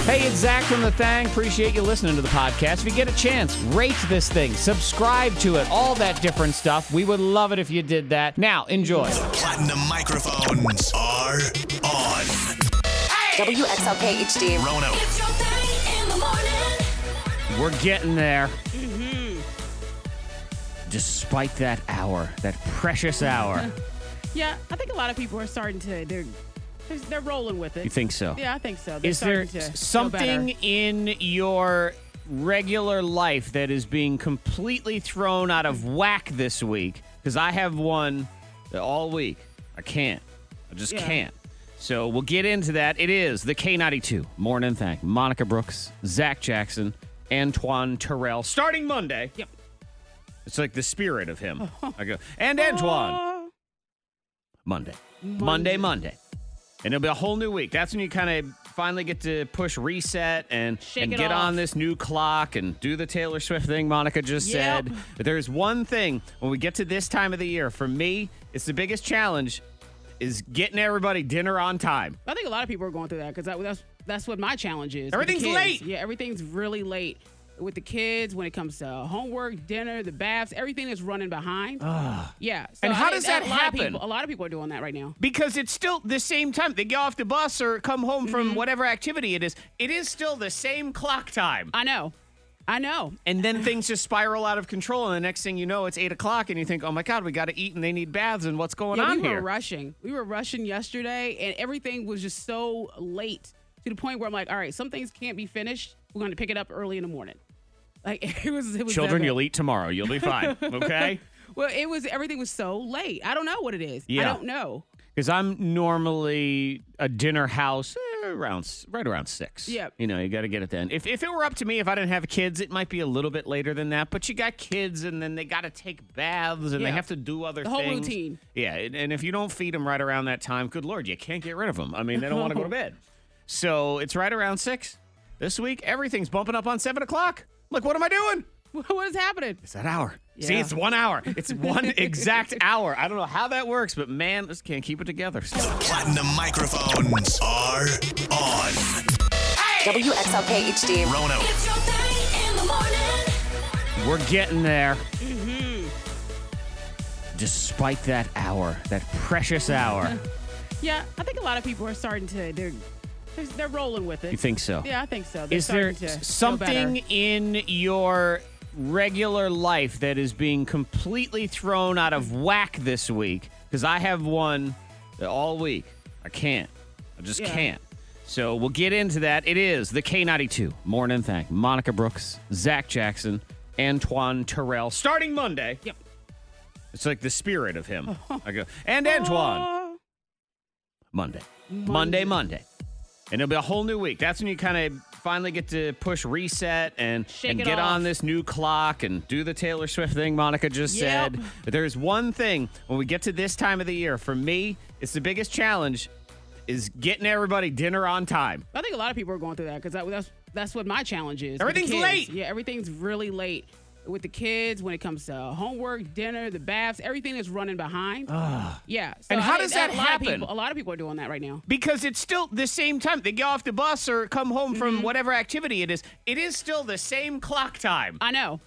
Hey, it's Zach from The Thang. Appreciate you listening to the podcast. If you get a chance, rate this thing, subscribe to it, all that different stuff. We would love it if you did that. Now, enjoy. Platinum microphones are on. WXLK HD. Rono. It's your thing in the morning. We're getting there. Despite that hour, that precious hour. Yeah, I think a lot of people are starting to, they're rolling with it. You think so? Yeah, I think so. They're Is there starting to something feel better. in your regular life that is being completely thrown out of whack this week? Because I have one all week. I just can't. So we'll get into that. It is the K92 Morning Thang. Monica Brooks, Zach Jackson, Antoine Terrell. Starting Monday. Yep. It's like the spirit of him. I go, and Antoine. Monday. And it'll be a whole new week. That's when you kind of finally get to push reset and Shake it get off. on this new clock and do the Taylor Swift thing Monica just Yep. said. But there's one thing when we get to this time of the year, for me, it's the biggest challenge is getting everybody dinner on time. I think a lot of people are going through that because that's what my challenge is. with the Everything's kids. late. Yeah, everything's really late with the kids when it comes to homework, dinner, the baths, everything is running behind. Yeah. So And how I does think that a lot of happen? people- a lot of people are doing that right now. Because it's still the same time. They get off the bus or come home Mm-hmm. from whatever activity it is. It is still the same clock time. I know. And then things just spiral out of control. And the next thing you know, it's 8 o'clock and you think, oh my God, we got to eat and they need baths and what's going on we here? were rushing. We were rushing yesterday, and everything was just so late to the point where I'm like, all right, some things can't be finished. We're going to pick it up early in the morning. Like it was. Children, that you'll bad. eat tomorrow. You'll be fine. Okay? Well, everything was so late. I don't know what it is. Yeah. I don't know. Because I'm normally a dinner house right around 6. Yep. You know, you got to get it then. If it were up to me, if I didn't have kids, it might be a little bit later than that. But you got kids, and then they got to take baths, and they Yeah. have to do other The things. whole routine. Yeah, and if you don't feed them right around that time, good Lord, you can't get rid of them. I mean, they don't want to go to bed. So it's right around 6. This week, everything's bumping up on 7 o'clock. Look, what am I doing? What is happening? It's that hour. See, Yeah. it's 1 hour. It's one exact hour. I don't know how that works, but man, just can't keep it together. Platinum microphones are on. WXLK HD. Rono. It's your thing in the morning. We're getting there. Despite that hour, that precious hour. Yeah, I think a lot of people are starting to, they're rolling with it. You think so? Yeah, I think so. They're Is there starting to feel something better. in your regular life that is being completely thrown out of whack this week? Because I have one all week. I just Yeah. can't. So we'll get into that. It is the K92 Morning Thang. Monica Brooks, Zach Jackson, Antoine Terrell. Starting Monday. Yep. It's like the spirit of him. I go, and Antoine. Monday. And it'll be a whole new week. That's when you kind of finally get to push reset and Shake it get off. on this new clock and do the Taylor Swift thing Monica just Yep. said. But there's one thing when we get to this time of the year, for me, it's the biggest challenge is getting everybody dinner on time. I think a lot of people are going through that because that's what my challenge is. with the Everything's kids. late. Yeah, everything's really late with the kids when it comes to homework, dinner, the baths. Everything is running behind. Yeah. So And how I does think that a lot of happen? people- a lot of people are doing that right now. Because it's still the same time. They get off the bus or come home Mm-hmm. from whatever activity it is. It is still the same clock time. I know.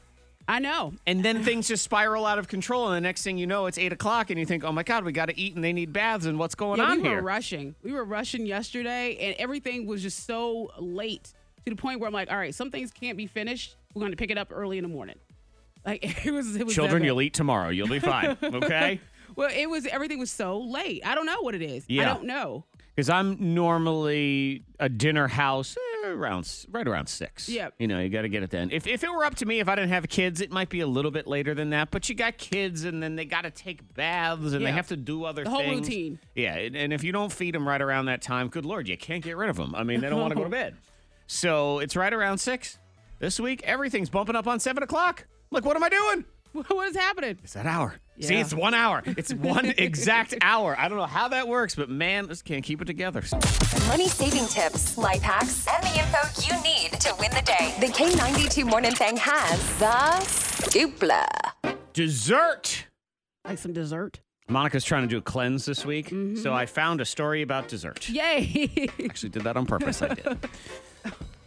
And then things just spiral out of control. And the next thing you know, it's 8 o'clock and you think, oh my God, we got to eat and they need baths and what's going Yeah, on we were here? rushing. We were rushing yesterday, and everything was just so late to the point where I'm like, all right, some things can't be finished. We're going to pick it up early in the morning. Like it was. Children, that bad. you'll eat tomorrow. You'll be fine. Okay? Well, everything was so late. I don't know what it is. Yeah. I don't know. Because I'm normally a dinner house right around 6. Yep. You know, you got to get it then. If it were up to me, if I didn't have kids, it might be a little bit later than that. But you got kids, and then they got to take baths, and they Yeah. have to do other The things. whole routine. Yeah, and if you don't feed them right around that time, good Lord, you can't get rid of them. I mean, they don't want to go to bed. So it's right around 6. This week, everything's bumping up on 7 o'clock. Look, what am I doing? What is happening? It's that hour. See, Yeah. it's 1 hour. It's one exact hour. I don't know how that works, but man, just can't keep it together. Money saving tips, life hacks, and the info you need to win the day. The K92 Morning Thang has the Scoopla. Dessert. Like some dessert? Monica's trying to do a cleanse this week, so I found a story about dessert. Yay! Actually did that on purpose. I did.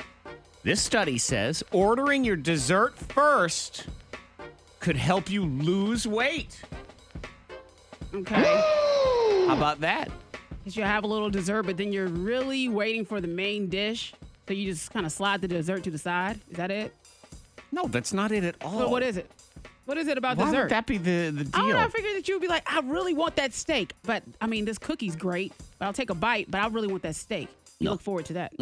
This study says ordering your dessert first could help you lose weight. Okay. How about that? Because you have a little dessert, but then you're really waiting for the main dish. So you just kind of slide the dessert to the side. Is that it? No, that's not it at all. But what is it? What is it about Why dessert? would that be the I don't deal? know. I figured that you would be like, I really want that steak. But, I mean, this cookie's great. But I'll take a bite. But I really want that steak. You look forward to that.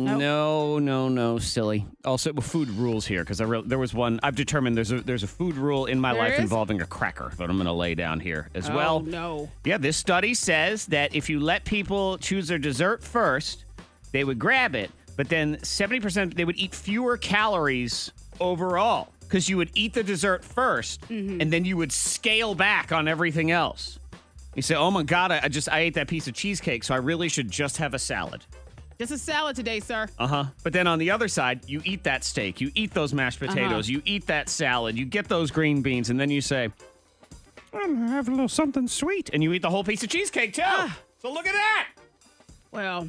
No, silly. Also, food rules here because there was one. I've determined there's a food rule in my There life is? involving a cracker that I'm going to lay down here as Oh, well. no. Yeah, this study says that if you let people choose their dessert first, they would grab it, but then 70% they would eat fewer calories overall because you would eat the dessert first and then you would scale back on everything else. You say, "Oh my God, I ate that piece of cheesecake, so I really should just have a salad." Just a salad today, sir. But then on the other side, you eat that steak, you eat those mashed potatoes, you eat that salad, you get those green beans, and then you say, "I'm gonna have a little something sweet," and you eat the whole piece of cheesecake too. So look at that. Well,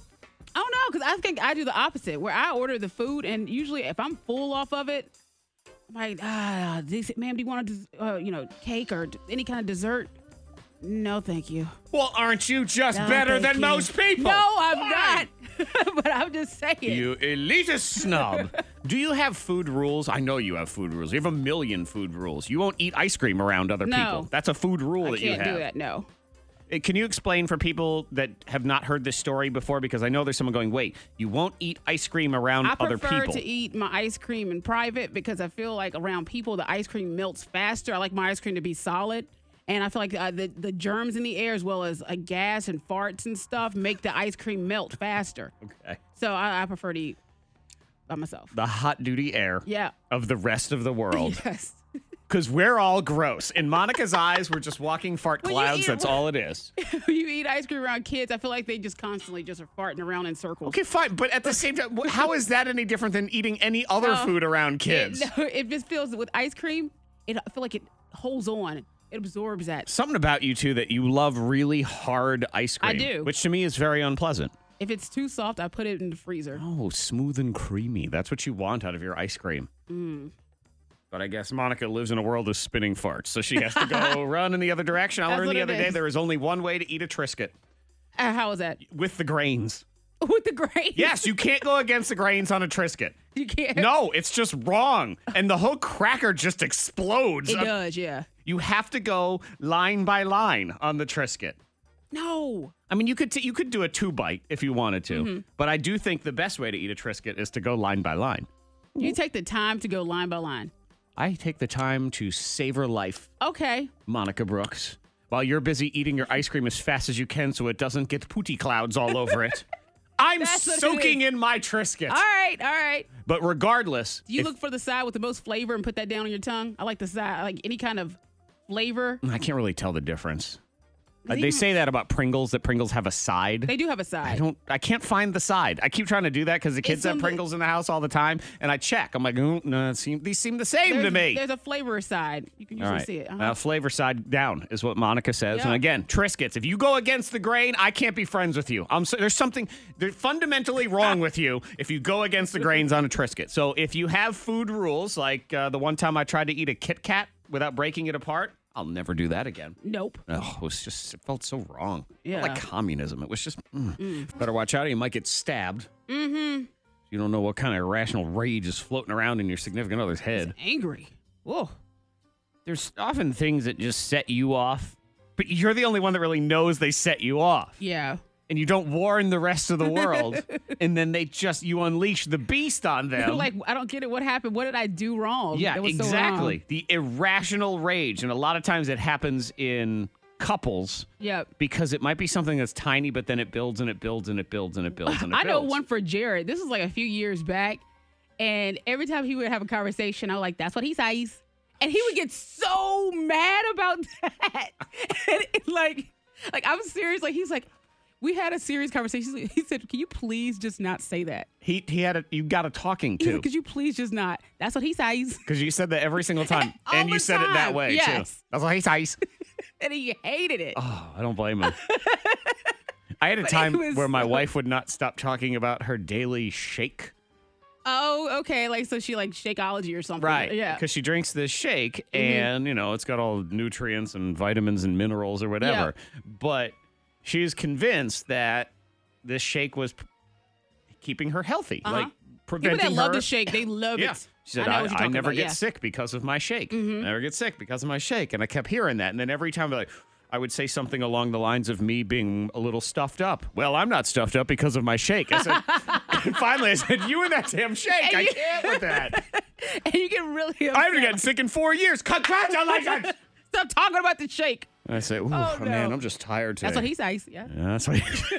I don't know, because I think I do the opposite, where I order the food, and usually if I'm full off of it, I'm like, ma'am, do you want a cake or any kind of dessert? No, thank you. Well, aren't you just No, better thank than you. most people? No, I'm Why? not. But I'm just saying. You elitist snob. Do you have food rules? I know you have food rules. You have a million food rules. You won't eat ice cream around other No. people. That's a food rule I that you can't have. do that, no. Can you explain for people that have not heard this story before? Because I know there's someone going, wait, you won't eat ice cream around I other prefer people. to eat my ice cream in private because I feel like around people, the ice cream melts faster. I like my ice cream to be solid. And I feel like the germs in the air, as well as gas and farts and stuff, make the ice cream melt faster. Okay. So I prefer to eat by myself. The hot duty air Yeah. of the rest of the world. Yes. Because we're all gross. In Monica's eyes, we're just walking fart When you clouds. eat- That's all it is. When you eat ice cream around kids, I feel like they just constantly just are farting around in circles. Okay, fine. But at the same time, how is that any different than eating any other food around kids? It just feels with ice cream, I feel like it holds on. It absorbs that. Something about you two that you love really hard ice cream. I do. Which to me is very unpleasant. If it's too soft, I put it in the freezer. Oh, smooth and creamy. That's what you want out of your ice cream. But I guess Monica lives in a world of spinning farts, so she has to go run in the other direction. I That's learned what the it other day is. there is only one way to eat a Triscuit, How is that? with the grains. With the grains? Yes, you can't go against the grains on a Triscuit. You can't. No, it's just wrong. And the whole cracker just explodes. It does, yeah. You have to go line by line on the Triscuit. No. I mean, you could do a 2-bite if you wanted to, Mm-hmm. but I do think the best way to eat a Triscuit is to go line by line. You take the time to go line by line. I take the time to savor life, Okay. Monica Brooks, while you're busy eating your ice cream as fast as you can so it doesn't get pooty clouds all over it. I'm That's what it soaking is. in my Triscuit. All right. But regardless, Do you if- look for the side with the most flavor and put that down on your tongue? I like the side, I like any kind of flavor. I can't really tell the difference. They Even- say that about Pringles, that Pringles have a side. They do have a side. I can't find the side. I keep trying to do that because the kids It's have on the- Pringles in the house all the time, and I check. I'm like, no, these seem the same to me. There's a flavor side. You can All usually right. see it. Flavor side down is what Monica says. Yeah. And again, Triscuits. If you go against the grain, I can't be friends with you. There's something fundamentally wrong with you if you go against the grains on a Triscuit. So if you have food rules, like the one time I tried to eat a Kit Kat without breaking it apart, I'll never do that again. Nope. Oh, it felt so wrong. Yeah. Like communism. It was just, better watch out or you might get stabbed. Mm-hmm. You don't know what kind of irrational rage is floating around in your significant other's head. Angry. Whoa. There's often things that just set you off, but you're the only one that really knows they set you off. Yeah. And you don't warn the rest of the world. And then you unleash the beast on them. Like, I don't get it. What happened? What did I do wrong? Yeah, That was so exactly. wrong? The irrational rage. And a lot of times it happens in couples Yep. because it might be something that's tiny, but then it builds and it builds and it builds and it builds and it I know builds. one for Jared. This is like a few years back. And every time he would have a conversation, I was like, that's what he says. And he would get so mad about that. And like I'm serious. Like, he's like, we had a serious conversation. He said, can you please just not say that? He had you got a talking He said, to could you please just not? That's what he says. because you said that every single time. All And you the said it that time, way, too. yes. That's what he says. And he hated it. Oh, I don't blame him. I had a But time it was where my so- wife would not stop talking about her daily shake. Oh, okay. Like, so she like Shakeology or something. Right. Yeah. Because she drinks this shake and, it's got all nutrients and vitamins and minerals or whatever. But she's convinced that this shake was keeping her healthy. Like, preventing People that love her. the shake, they love Yeah. it. She said, know what you're I talking never about, get yeah. sick because of my shake. Never get sick because of my shake. And I kept hearing that. And then every time I would say something along the lines of me being a little stuffed up. Well, I'm not stuffed up because of my shake. I said, and finally I said, you and that damn shake. I can't with that. And you get really upset. I haven't gotten sick in 4 years. Congratulations. Stop talking about the shake. And I say, ooh, no. man, I'm just tired today. That's what he says. Yeah. Yeah, that's what he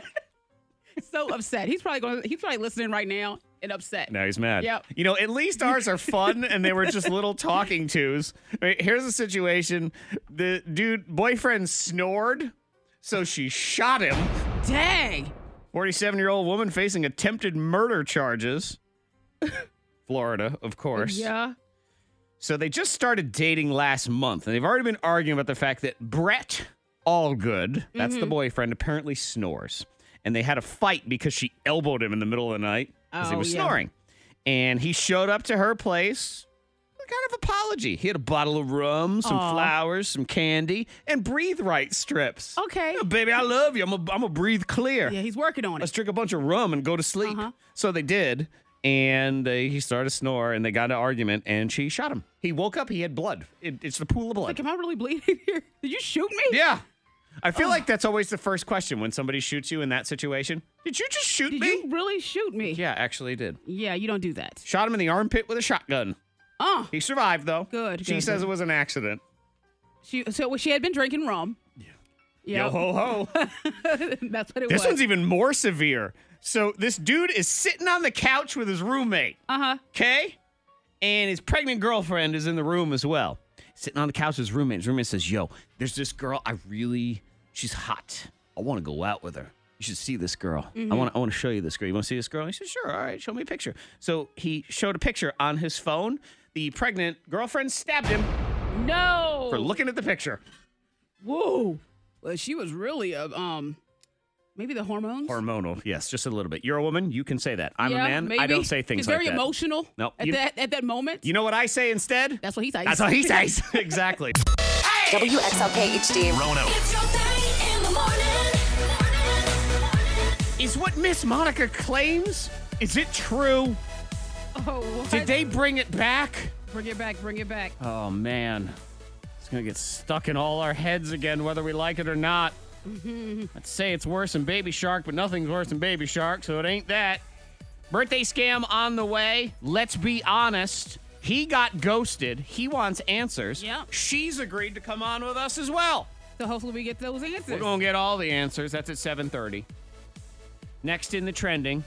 So upset. He's probably listening right now and upset. Now he's mad. Yep. At least ours are fun and they were just little talking tos. Right, here's a situation. The boyfriend snored, so she shot him. Dang. 47-year-old woman facing attempted murder charges. Florida, of course. Yeah. So they just started dating last month, and they've already been arguing about the fact that Brett Allgood, that's the boyfriend, apparently snores. And they had a fight because she elbowed him in the middle of the night because he was snoring. And he showed up to her place with a kind of apology. He had a bottle of rum, some flowers, some candy, and breathe right strips. Okay. Yeah, baby, I love you. I'm gonna breathe clear. Yeah, he's working on Let's it. drink a bunch of rum and go to sleep. So they did. And he started to snore, and they got in an argument, and she shot him. He woke up. He had blood. It's the pool of blood. Like, am I really bleeding here? Did you shoot me? Yeah. I feel like that's always the first question when somebody shoots you in that situation. Did you just shoot Did me? you really shoot me? Yeah, actually did. Yeah, you don't do that. Shot him in the armpit with a shotgun. Oh. He survived, though. Good, She good, says good. it was an accident. She had been drinking rum. Yeah. Yo ho ho. That's what it was. This one's even more severe. So this dude is sitting on the couch with his roommate. Okay? And his pregnant girlfriend is in the room as well. Sitting on the couch with his roommate. His roommate says, yo, there's this girl. She's hot. I want to go out with her. You should see this girl. I want to show you this girl. You want to see this girl? He said, sure. All right, show me a picture. So he showed a picture on his phone. The pregnant girlfriend stabbed him No. for looking at the picture. Whoa. Well, she was really maybe the hormones. Hormonal, yes, just a little bit. You're a woman, you can say that. I'm a man, maybe. I don't say things He's like very that. emotional. No, at that moment. You know what I say instead? That's what he says. That's what he says. Exactly. WXLK HD. Rono. It's your thing in the morning. Is what Miss Monica claims, is it true? Oh, what? Did they bring it back? Bring it back. Bring it back. Oh, man. It's going to get stuck in all our heads again, whether we like it or not. I'd say it's worse than Baby Shark, but nothing's worse than Baby Shark, so it ain't that. Birthday scam on the way. Let's be honest. He got ghosted. He wants answers. Yep. She's agreed to come on with us as well. So hopefully we get those answers. We're going to get all the answers. That's at 7:30. Next in the trending,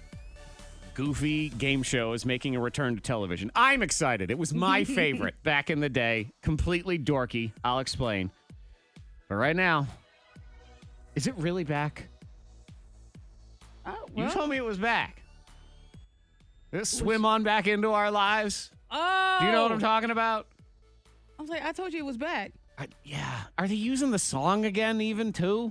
Goofy Game Show is making a return to television. I'm excited. It was my favorite back in the day. Completely dorky. I'll explain. But right now, is it really back? Oh, You well. told me it was back. Let's swim on back into our lives. Oh. Do you know what I'm talking about? I was like, I told you it was back. Yeah. Are they using the song again, even too?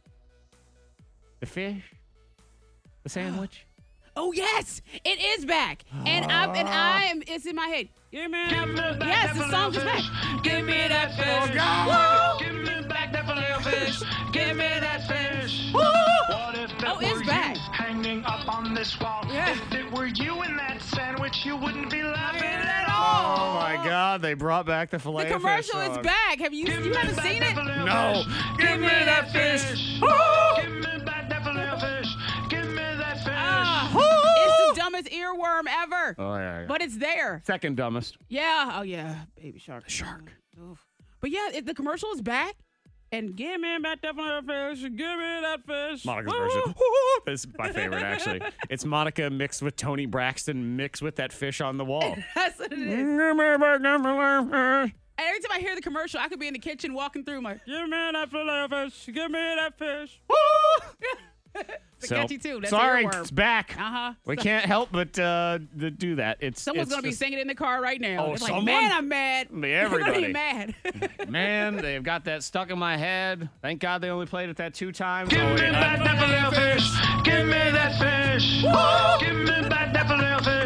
The fish? The sandwich? Oh yes, it is back, and I am. It's in my head. Give me that fish. Yes, the song is back. Give me that fish. Oh, God. Give me back that filet-o-fish. Give me that fish. Woo! What if it Oh, were it's back. you hanging up on this wall? Yeah. If it were you in that sandwich, you wouldn't be laughing at Oh, all. my God. They brought back the The filet commercial is back. Have you haven't seen it? No. Give me that fish. Give me back that filet-o-fish. Give me that fish. It's the dumbest earworm ever. Oh, yeah. But it's there. Second dumbest. Yeah. Oh yeah. Baby shark. The shark. But yeah, the commercial is back. And give me back that fish. Give me that fish. Monica's version. This is my favorite, actually. It's Monica mixed with Tony Braxton mixed with that fish on the wall. That's what it is. Give me back that filet-o-fish. And every time I hear the commercial, I could be in the kitchen walking through my, give me that filet-o-fish, give me that fish. It's catchy too. That's sorry, earworm. it's back. Uh-huh. We can't help but do that. Someone's going to be just- singing in the car right now. Oh, It's like, someone? man, I'm mad. Everybody. I'm mad. Man, they've got that stuck in my head. Thank God they only played it that 2 times. Give me back that filet-o-fish. Give me that fish. Give me back that filet-o-fish.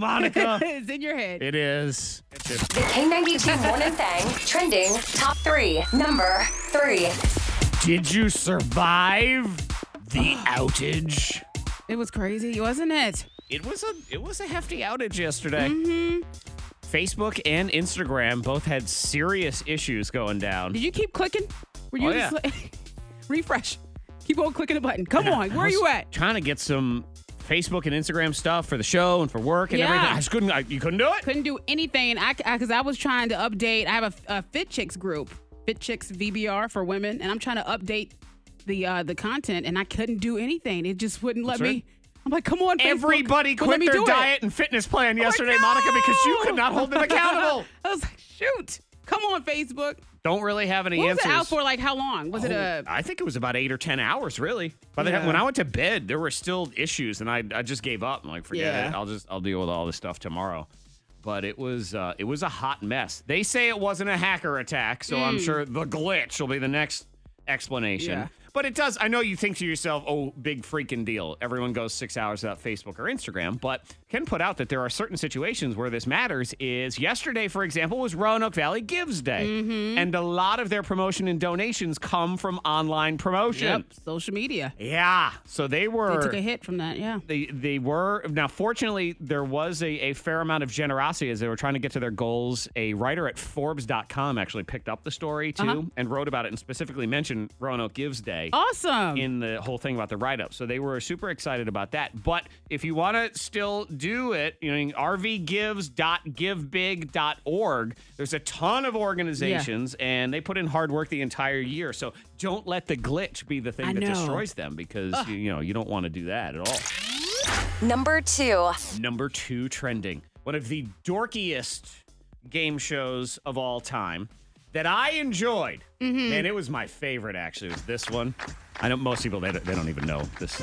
Monica. It's in your head. It is. The K92 Morning Thang trending top 3. Number 3. Did you survive the outage? It was crazy, wasn't it? It was a hefty outage yesterday. Mm-hmm. Facebook and Instagram both had serious issues going down. Did you keep clicking? Were you Oh, refresh? Keep on clicking the button. Come on, where are you at? Trying to get some Facebook and Instagram stuff for the show and for work and Yeah. everything. I just couldn't. You couldn't do it? Couldn't do anything. Because I was trying to update. I have a Fit Chicks group, Fit Chicks VBR for women, and I'm trying to update the content, and I couldn't do anything. It just wouldn't let That's me. I'm like, come on, Facebook. Everybody Wouldn't let quit me their do it. diet and fitness plan yesterday, like, Monica, because you no. could not hold them accountable. I was like, shoot. Come on, Facebook. Don't really have any What was answers. it out for? Like, how long? Was it a... I think it was about 8 or 10 hours, really. By the time Yeah. when I went to bed, there were still issues, and I just gave up. I'm like, forget Yeah. it. I'll deal with all this stuff tomorrow. But it was a hot mess. They say it wasn't a hacker attack, so I'm sure the glitch will be the next explanation. Yeah. But it does. I know you think to yourself, oh, big freaking deal. Everyone goes 6 hours without Facebook or Instagram. But can put out that there are certain situations where this matters. Is yesterday, for example, was Roanoke Valley Gives Day. Mm-hmm. And a lot of their promotion and donations come from online promotion. Yep, social media. Yeah. So they were. They took a hit from that, yeah. They were. Now, fortunately, there was a fair amount of generosity as they were trying to get to their goals. A writer at Forbes.com actually picked up the story, too, and wrote about it and specifically mentioned Roanoke Gives Day. Awesome. In the whole thing about the write-up. So they were super excited about that. But if you want to still do it, rvgives.givebig.org, there's a ton of organizations, and they put in hard work the entire year. So don't let the glitch be the thing I that know. destroys them, because you don't want to do that at all. Number 2. Number 2 trending. One of the dorkiest game shows of all time that I enjoyed. And it was my favorite, actually, was this one. I know most people, they don't even know this.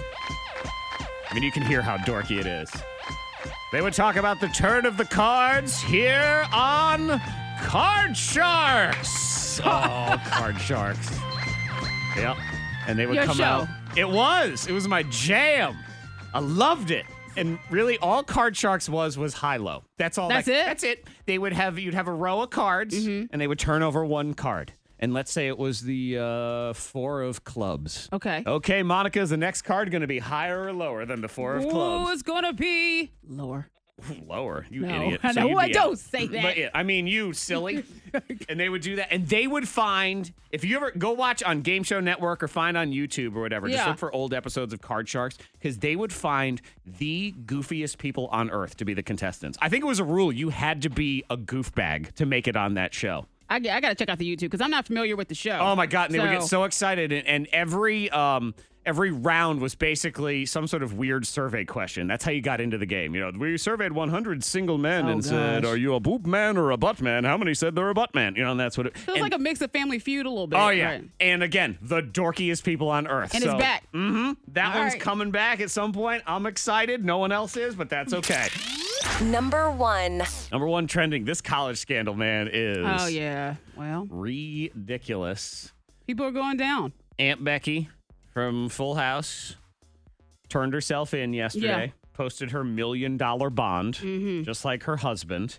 I mean, you can hear how dorky it is. They would talk about the turn of the cards here on Card Sharks. Oh, Card Sharks. Yep. And they would Your come show. out. It was my jam. I loved it. And really, all Card Sharks was high-low. That's all. That's it? That's it. You'd have a row of cards, and they would turn over one card. And let's say it was the 4 of clubs. Okay. Okay, Monica, is the next card going to be higher or lower than the 4 of clubs? Oh, it's going to be lower. Lower, you No, idiot. I know. you'd What? be Don't out. say that. But, yeah, I mean, you silly. And they would do that. And they would find, if you ever go watch on Game Show Network or find on YouTube or whatever, just Yeah. look for old episodes of Card Sharks, because they would find the goofiest people on earth to be the contestants. I think it was a rule. You had to be a goof bag to make it on that show. I got to check out the YouTube because I'm not familiar with the show. Oh my God. And they would get so excited. And every round was basically some sort of weird survey question. That's how you got into the game. We surveyed 100 single men and said, gosh. are you a boob man or a butt man? How many said they're a butt man? And that's what it Feels like a mix of Family Feud a little bit. Oh, yeah. Right. And again, the dorkiest people on earth. And so, it's back. That All one's right. coming back at some point. I'm excited. No one else is, but that's okay. Number 1. Number 1 trending. This college scandal, man, is Oh, yeah. Well, ridiculous. people are going down. Aunt Becky from Full House turned herself in yesterday, posted her $1 million bond, just like her husband.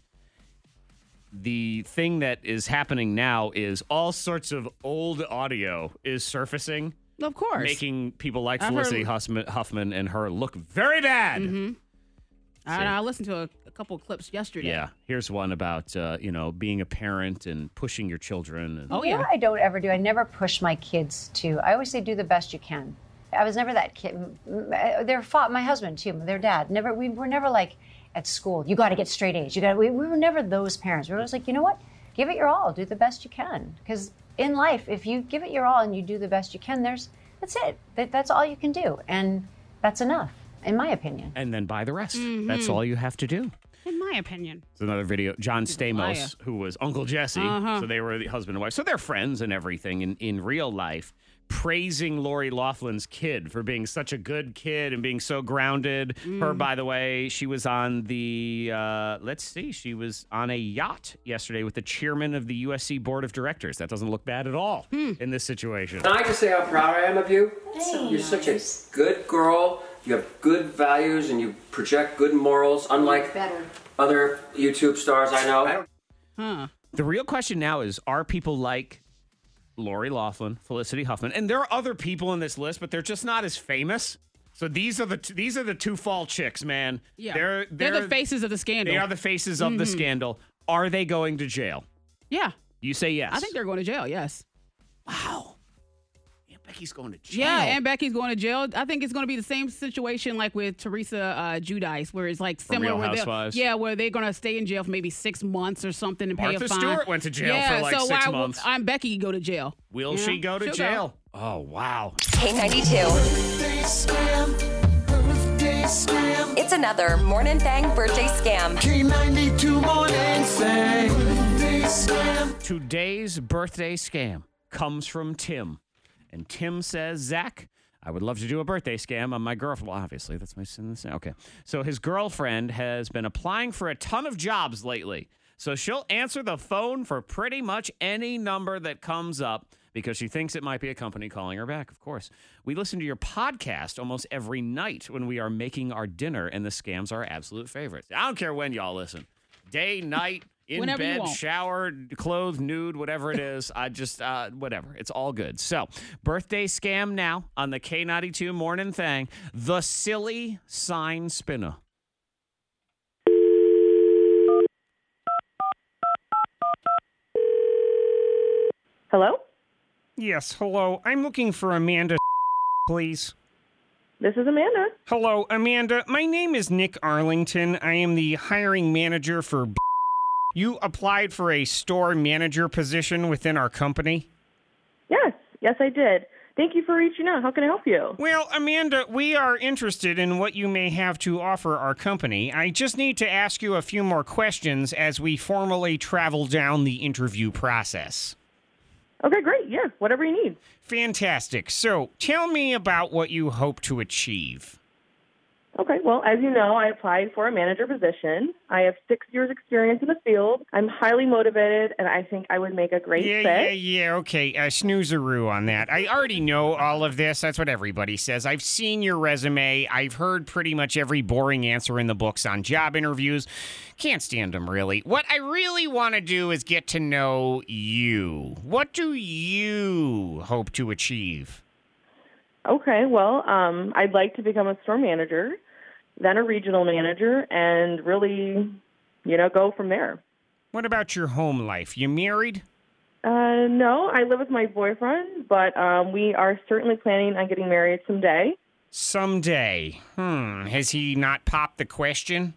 The thing that is happening now is all sorts of old audio is surfacing, Of course. making people like I've Felicity heard- Huffman and her look very bad. I listened to a couple of clips yesterday. Yeah. Here's one about, being a parent and pushing your children. And, Oh, You know yeah. what I don't ever do? I never push my kids to. I always say, do the best you can. I was never that kid. My husband too, their dad. We were never like at school. You got to get straight A's. We were never those parents. We were always like, you know what? Give it your all. Do the best you can. Because in life, if you give it your all and you do the best you can, that's it. That's all you can do, and that's enough, in my opinion. and then buy the rest. That's all you have to do. In my opinion. It's another video. John Stamos, liar. who was Uncle Jesse. So they were the husband and wife. So they're friends and everything in real life, praising Lori Loughlin's kid for being such a good kid and being so grounded. Her, by the way, she was on she was on a yacht yesterday with the chairman of the USC Board of Directors. That doesn't look bad at all in this situation. Can I just say how proud I am of you? You're such a good girl, you have good values, and you project good morals, unlike other YouTube stars I know. The real question now is, are people like Lori Loughlin, Felicity Huffman, and there are other people in this list, but they're just not as famous. So these are the two fall chicks, man. Yeah, they're the faces of the scandal. They are the faces of the scandal. Are they going to jail? Yeah, You say yes. I think they're going to jail. Yes. Wow. Aunt Becky's going to jail. Yeah, Aunt Becky's going to jail. I think it's going to be the same situation like with Teresa Giudice, where it's like similar. Real Housewives. Where they're going to stay in jail for maybe 6 months or something and pay a Martha fine. Stewart went to jail for like 6 months. Aunt Becky go to jail? Will she go to She'll jail? Oh, wow. K92. It's another Morning Thang birthday scam. K92 Morning Thang. Today's birthday scam comes from Tim. And Tim says, Zach, I would love to do a birthday scam on my girlfriend. Well, obviously, that's my sin. Okay. So his girlfriend has been applying for a ton of jobs lately. So she'll answer the phone for pretty much any number that comes up because she thinks it might be a company calling her back, of course. We listen to your podcast almost every night when we are making our dinner, and the scams are our absolute favorites. I don't care when y'all listen. Day, night, in Whenever you bed, want. shower, clothed, nude, whatever it is. I just, whatever. It's all good. So, birthday scam now on the K92 Morning Thang. The silly sign spinner. Hello? Yes, hello. I'm looking for Amanda, please. This is Amanda. Hello, Amanda. My name is Nick Arlington. I am the hiring manager for You applied for a store manager position within our company? Yes, I did. Thank you for reaching out. How can I help you? Well, Amanda, we are interested in what you may have to offer our company. I just need to ask you a few more questions as we formally travel down the interview process. Okay, great. Yeah, whatever you need. Fantastic. So, tell me about what you hope to achieve. Okay, well, as you know, I applied for a manager position. I have 6 years experience in the field. I'm highly motivated, and I think I would make a great fit. Yeah, okay. Snoozeroo on that. I already know all of this. That's what everybody says. I've seen your resume. I've heard pretty much every boring answer in the books on job interviews. Can't stand them, really. What I really want to do is get to know you. What do you hope to achieve? Okay, well, I'd like to become a store manager, then a regional manager, and really, go from there. What about your home life? You married? No, I live with my boyfriend, but we are certainly planning on getting married someday. Someday. Has he not popped the question?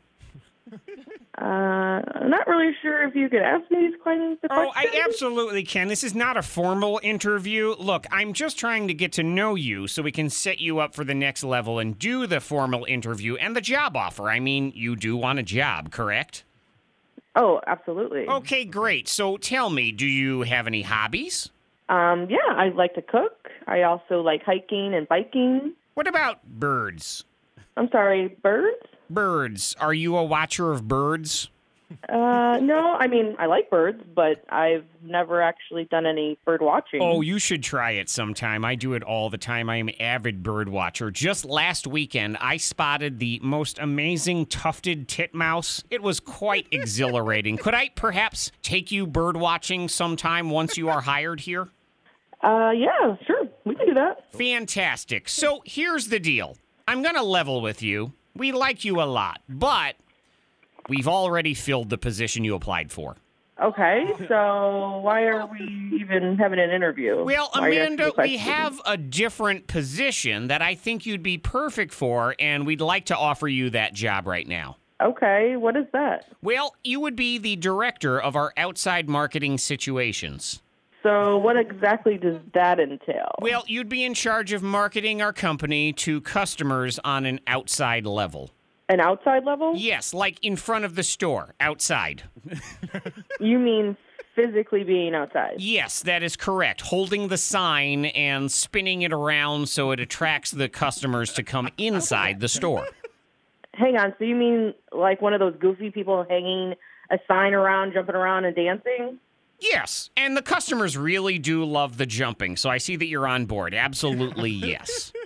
I'm not really sure if you could ask me these questions. Oh, I absolutely can. This is not a formal interview. Look, I'm just trying to get to know you so we can set you up for the next level and do the formal interview and the job offer. I mean, you do want a job, correct? Oh, absolutely. Okay, great. So tell me, do you have any hobbies? Yeah, I like to cook. I also like hiking and biking. What about birds? I'm sorry, birds? Birds. Are you a watcher of birds? No, I mean, I like birds, but I've never actually done any bird watching. Oh, you should try it sometime. I do it all the time. I am an avid bird watcher. Just last weekend, I spotted the most amazing tufted titmouse. It was quite exhilarating. Could I perhaps take you bird watching sometime once you are hired here? Yeah, sure. We can do that. Fantastic. So here's the deal. I'm going to level with you. We like you a lot, but we've already filled the position you applied for. Okay, so why are we even having an interview? Well, Why are you asking Amanda, me we questions? have a different position that I think you'd be perfect for, and we'd like to offer you that job right now. Okay, what is that? Well, you would be the director of our outside marketing situations. So what exactly does that entail? Well, you'd be in charge of marketing our company to customers on an outside level. An outside level? Yes, like in front of the store, outside. You mean physically being outside? Yes, that is correct. Holding the sign and spinning it around so it attracts the customers to come inside the store. Hang on, so you mean like one of those goofy people hanging a sign around, jumping around and dancing? Yes, and the customers really do love the jumping, so I see that you're on board. Absolutely, yes.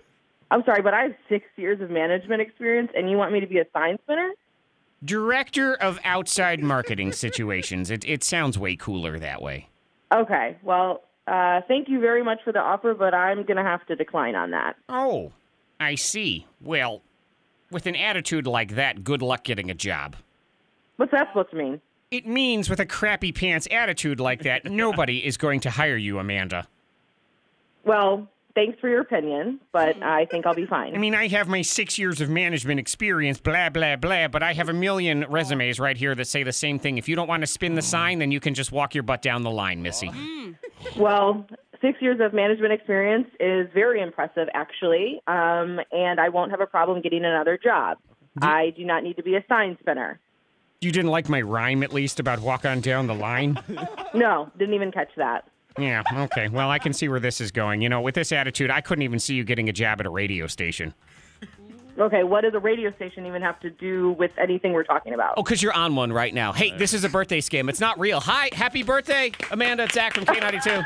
I'm sorry, but I have 6 years of management experience, and you want me to be a sign spinner? Director of outside marketing situations. It sounds way cooler that way. Okay, well, thank you very much for the offer, but I'm going to have to decline on that. Oh, I see. Well, with an attitude like that, good luck getting a job. What's that supposed to mean? It means with a crappy pants attitude like that, nobody is going to hire you, Amanda. Well, thanks for your opinion, but I think I'll be fine. I mean, I have my 6 years of management experience, blah, blah, blah, but I have a million resumes right here that say the same thing. If you don't want to spin the sign, then you can just walk your butt down the line, Missy. Well, 6 years of management experience is very impressive, actually, and I won't have a problem getting another job. I do not need to be a sign spinner. You didn't like my rhyme, at least, about walk on down the line? No, didn't even catch that. Yeah, okay. Well, I can see where this is going. You know, with this attitude, I couldn't even see you getting a job at a radio station. Okay, what does a radio station even have to do with anything we're talking about? Oh, because you're on one right now. Hey, this is a birthday scam. It's not real. Hi, happy birthday, Amanda. It's Zach from K92.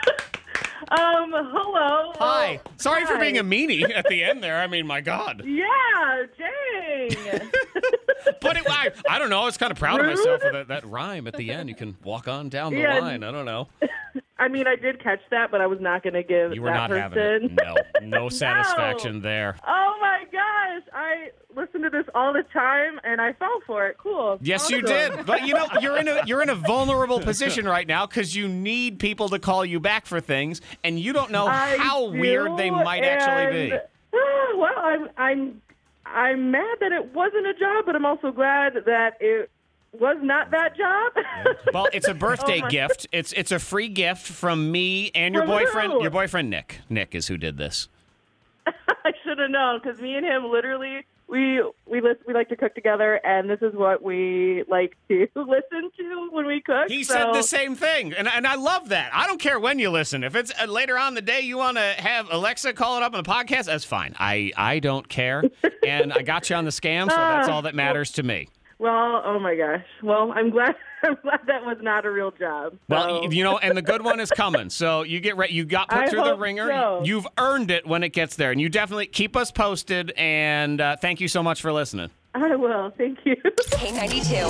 Hello. Hi. Sorry for Hi. being a meanie at the end there. I mean, my God. Yeah, dang. But I don't know. I was kind of proud of Rude. myself for that rhyme at the end. You can walk on down the Yeah. line. I don't know. I mean, I did catch that, but I was not going to give You were that not person. having it. No satisfaction there. Oh my gosh, I listen to this all the time, and I fell for it. Cool. Yes, you Awesome. did. But you know, you're in a vulnerable position right now because you need people to call you back for things, and you don't know I how do, weird they might actually be. and, well, I'm mad that it wasn't a job, but I'm also glad that it was not that job. Well, it's a birthday Oh, my- gift. It's a free gift from me and your From boyfriend. who? Your boyfriend Nick. Nick is who did this. I should have known because me and him literally we like to cook together, and this is what we like to listen to when we cook. He so. said the same thing, and I love that. I don't care when you listen. If it's later on in the day you want to have Alexa call it up on the podcast, that's fine. I don't care, and I got you on the scam, so that's all that matters to me. Well, oh my gosh. Well, I'm glad that was not a real job. So. Well, you know, and the good one is coming. So you get ready. You got put I through the hope ringer. so. You've earned it when it gets there, and you definitely keep us posted. And thank you so much for listening. I will. Thank you. K92.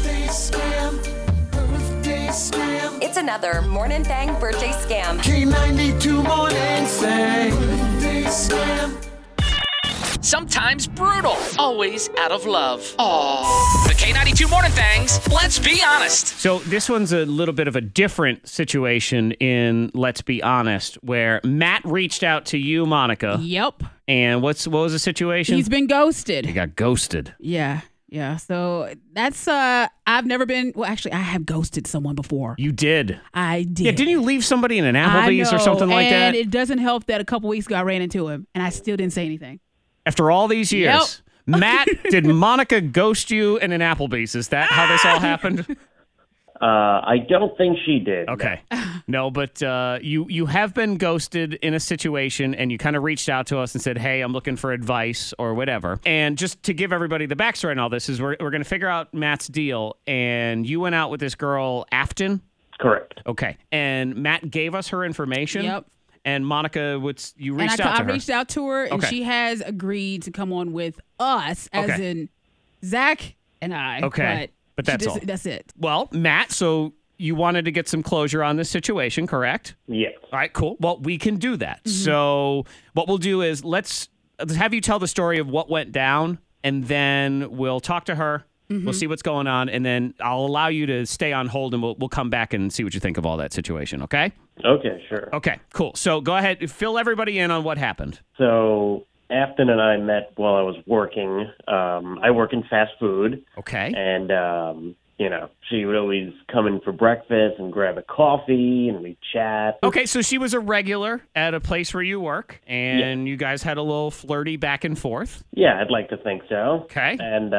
It's another Morning Thang birthday scam. K92 Morning Thang. Sometimes brutal, always out of love. Aww. The K92 Morning Thangs, let's be honest. So this one's a little bit of a different situation in Let's Be Honest, where Matt reached out to you, Monica. Yep. And what was the situation? He's been ghosted. He got ghosted. Yeah. So that's I've never been. Well, actually, I have ghosted someone before. You did. I did. Yeah, didn't you leave somebody in an Applebee's I or know, something like and that? it doesn't help that a couple weeks ago I ran into him and I still didn't say anything. After all these years, Matt, did Monica ghost you in an Applebee's? Is that how this all happened? I don't think she did. Okay. No, but you have been ghosted in a situation, and you kind of reached out to us and said, hey, I'm looking for advice or whatever. And just to give everybody the backstory on all this is we're going to figure out Matt's deal. And you went out with this girl, Afton? Correct. Okay. And Matt gave us her information. Yep. And Monica, you And reached out to I her. reached out to her, and Okay. she has agreed to come on with us, as Okay. in Zach and I. Okay. But she that's just- all. That's it. Well, Matt, so you wanted to get some closure on this situation, correct? Yes. All right, cool. Well, we can do that. Mm-hmm. So what we'll do is let's have you tell the story of what went down, and then we'll talk to her. Mm-hmm. We'll see what's going on, and then I'll allow you to stay on hold, and we'll come back and see what you think of all that situation, okay? Okay, sure. Okay, cool. So go ahead, fill everybody in on what happened. So Afton and I met while I was working. I work in fast food. Okay. And, she would always come in for breakfast and grab a coffee, and we'd chat. Okay, so she was a regular at a place where you work, and you guys had a little flirty back and forth. Yeah, I'd like to think so. Okay. And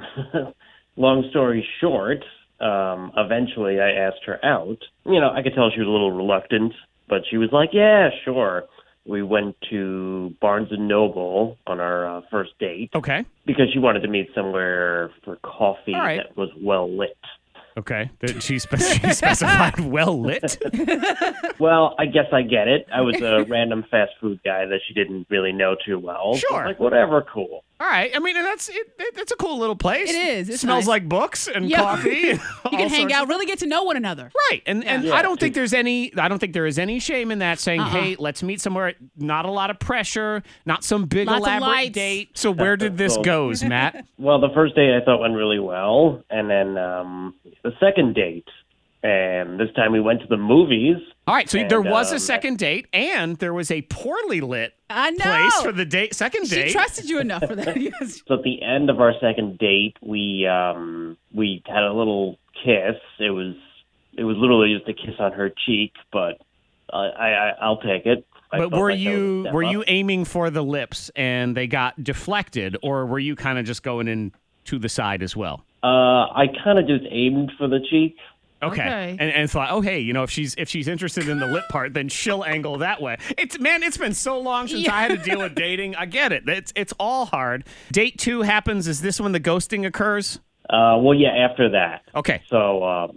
long story short, eventually I asked her out. I could tell she was a little reluctant, but she was like, yeah, sure. We went to Barnes & Noble on our first date. Okay. Because she wanted to meet somewhere for coffee All right. that was well lit. Okay. She specified well lit. Well, I guess I get it. I was a random fast food guy that she didn't really know too well. Sure. So, like, whatever, cool. All right. I mean, and that's a cool little place. It is. It smells nice. like books and Yeah. coffee. And You can hang out, really get to know one another. Right. And I don't think there is any shame in that saying, hey, let's meet somewhere. Not a lot of pressure, not some big Lots of elaborate lights. date. So where did this go, Matt? Well, the first date I thought went really well. And then the second date, and this time we went to the movies. All right, so there was a second date, and there was a poorly lit I know. place for the second date. She trusted you enough for that. Yes. So at the end of our second date, we had a little kiss. It was literally just a kiss on her cheek, but I'll take it. But were you aiming for the lips and they got deflected, or were you kind of just going in to the side as well? I kind of just aimed for the cheek. Okay. And thought, oh hey, if she's interested in the lip part, then she'll angle that way. It's been so long since I had to deal with dating. I get it. It's all hard. Date 2 happens. Is this when the ghosting occurs? Well, yeah, after that. Okay. So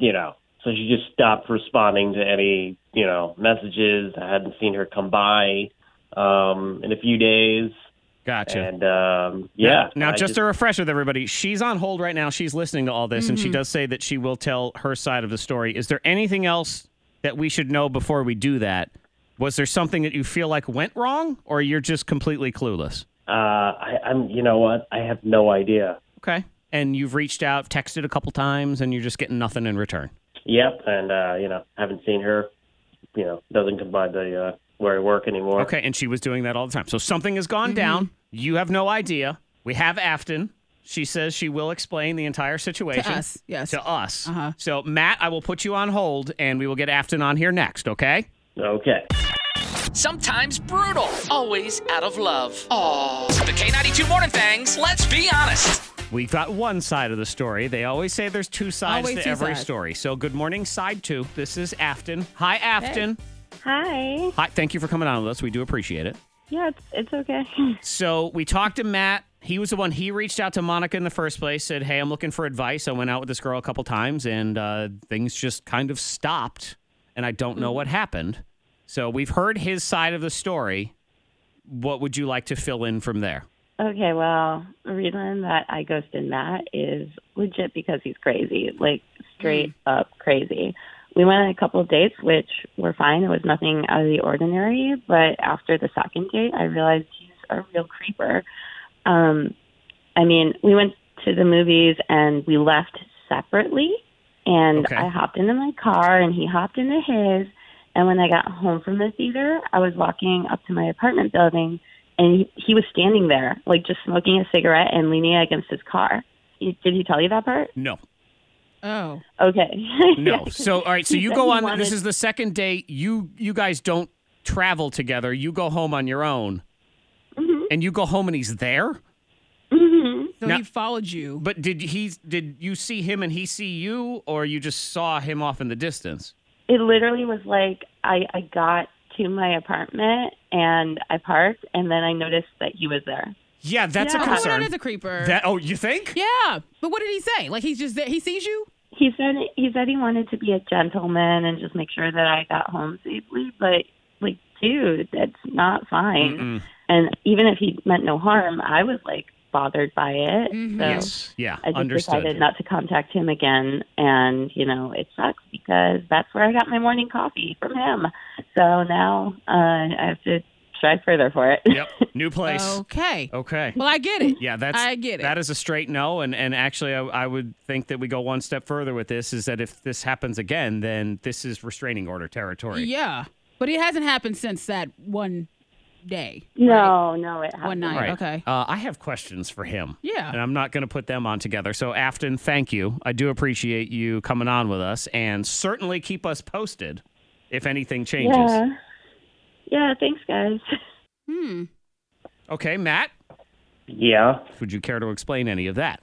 so she just stopped responding to any messages. I hadn't seen her come by in a few days. Gotcha. And Now, just a refresher with everybody. She's on hold right now. She's listening to all this, and she does say that she will tell her side of the story. Is there anything else that we should know before we do that? Was there something that you feel like went wrong, or you're just completely clueless? I'm. You know what? I have no idea. Okay. And you've reached out, texted a couple times, and you're just getting nothing in return. Yep. And haven't seen her. Doesn't come by the where I work anymore. Okay. And she was doing that all the time. So something has gone down. You have no idea. We have Afton. She says she will explain the entire situation. To us, yes. To us. So, Matt, I will put you on hold, and we will get Afton on here next, okay? Okay. Sometimes brutal, always out of love. Aww. The K92 Morning Thangs, let's be honest. We've got one side of the story. They always say there's two sides Always to two every sides. story. So, good morning, side 2. This is Afton. Hi, Afton. Hi. Hi. Thank you for coming on with us. We do appreciate it. Yeah, it's okay. So we talked to Matt. He was the one. He reached out to Monica in the first place, said, hey, I'm looking for advice. I went out with this girl a couple times, and things just kind of stopped, and I don't know what happened. So we've heard his side of the story. What would you like to fill in from there? Okay, well, the reason that I ghosted Matt is legit because he's crazy, like straight up crazy. We went on a couple of dates, which were fine. It was nothing out of the ordinary. But after the second date, I realized he's a real creeper. We went to the movies and we left separately. And I hopped into my car and he hopped into his. And when I got home from the theater, I was walking up to my apartment building and he was standing there, like just smoking a cigarette and leaning against his car. Did he tell you that part? No. Oh. Okay. No. So, all right. So He you said go he on. wanted- This is the second date. You guys don't travel together. You go home on your own. And you go home and he's there? So Now- he followed you. But did you see him and he see you, or you just saw him off in the distance? It literally was like I got to my apartment and I parked and then I noticed that he was there. Yeah, that's a Oh, concern. that is a creeper. You think? Yeah. But what did he say? Like, he's just there. He sees you? He said he wanted to be a gentleman and just make sure that I got home safely, but like, dude, that's not fine. And even if he meant no harm, I was like bothered by it. So Yes. Yeah. I just Understood. decided not to contact him again. And, it sucks because that's where I got my morning coffee from him. So now I have to strive further for it. Yep. New place. Okay. Okay. Well, I get it. Yeah, I get it. That is a straight no. And actually, I would think that we go one step further with this, is that if this happens again, then this is restraining order territory. Yeah. But it hasn't happened since that one day. No, it hasn't. One night. Right. Okay. I have questions for him. Yeah. And I'm not going to put them on together. So, Afton, thank you. I do appreciate you coming on with us, and certainly keep us posted if anything changes. Yeah, thanks, guys. Okay, Matt? Yeah. Would you care to explain any of that?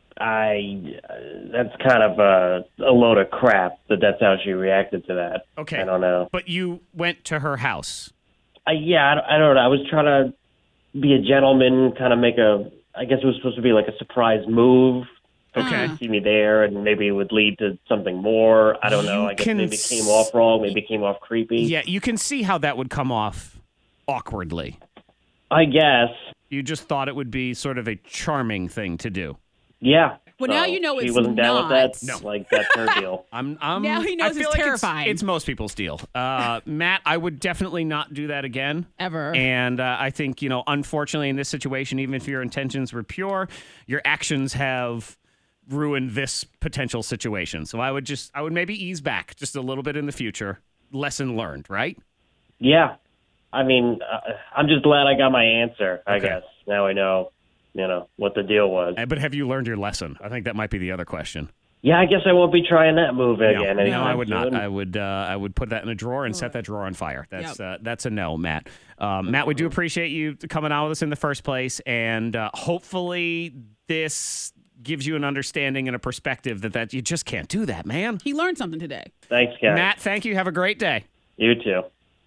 That's kind of a load of crap that's how she reacted to that. Okay. I don't know. But you went to her house. I don't know. I was trying to be a gentleman, kind of make I guess it was supposed to be like a surprise move Okay. See me there, and maybe it would lead to something more. I don't know. I guess maybe it came off wrong. Maybe it came off creepy. Yeah, you can see how that would come off awkwardly. I guess. You just thought it would be sort of a charming thing to do. Yeah. Well, now you know she it's wasn't down with that. No. Like, that's her deal. Now he knows I feel it's like terrifying. It's most people's deal. Matt, I would definitely not do that again. Ever. And I think, unfortunately in this situation, even if your intentions were pure, your actions have ruined this potential situation. So I would maybe ease back just a little bit in the future. Lesson learned, right? Yeah. I mean, I'm just glad I got my answer, I guess. Now I know, what the deal was. But have you learned your lesson? I think that might be the other question. Yeah, I guess I won't be trying that move again. No, I would not. I would put that in a drawer and set that drawer on fire. That's a no, Matt. Matt, we do appreciate you coming out with us in the first place, and hopefully this gives you an understanding and a perspective that you just can't do that, man. He learned something today. Thanks, guys. Matt, thank you. Have a great day. You too.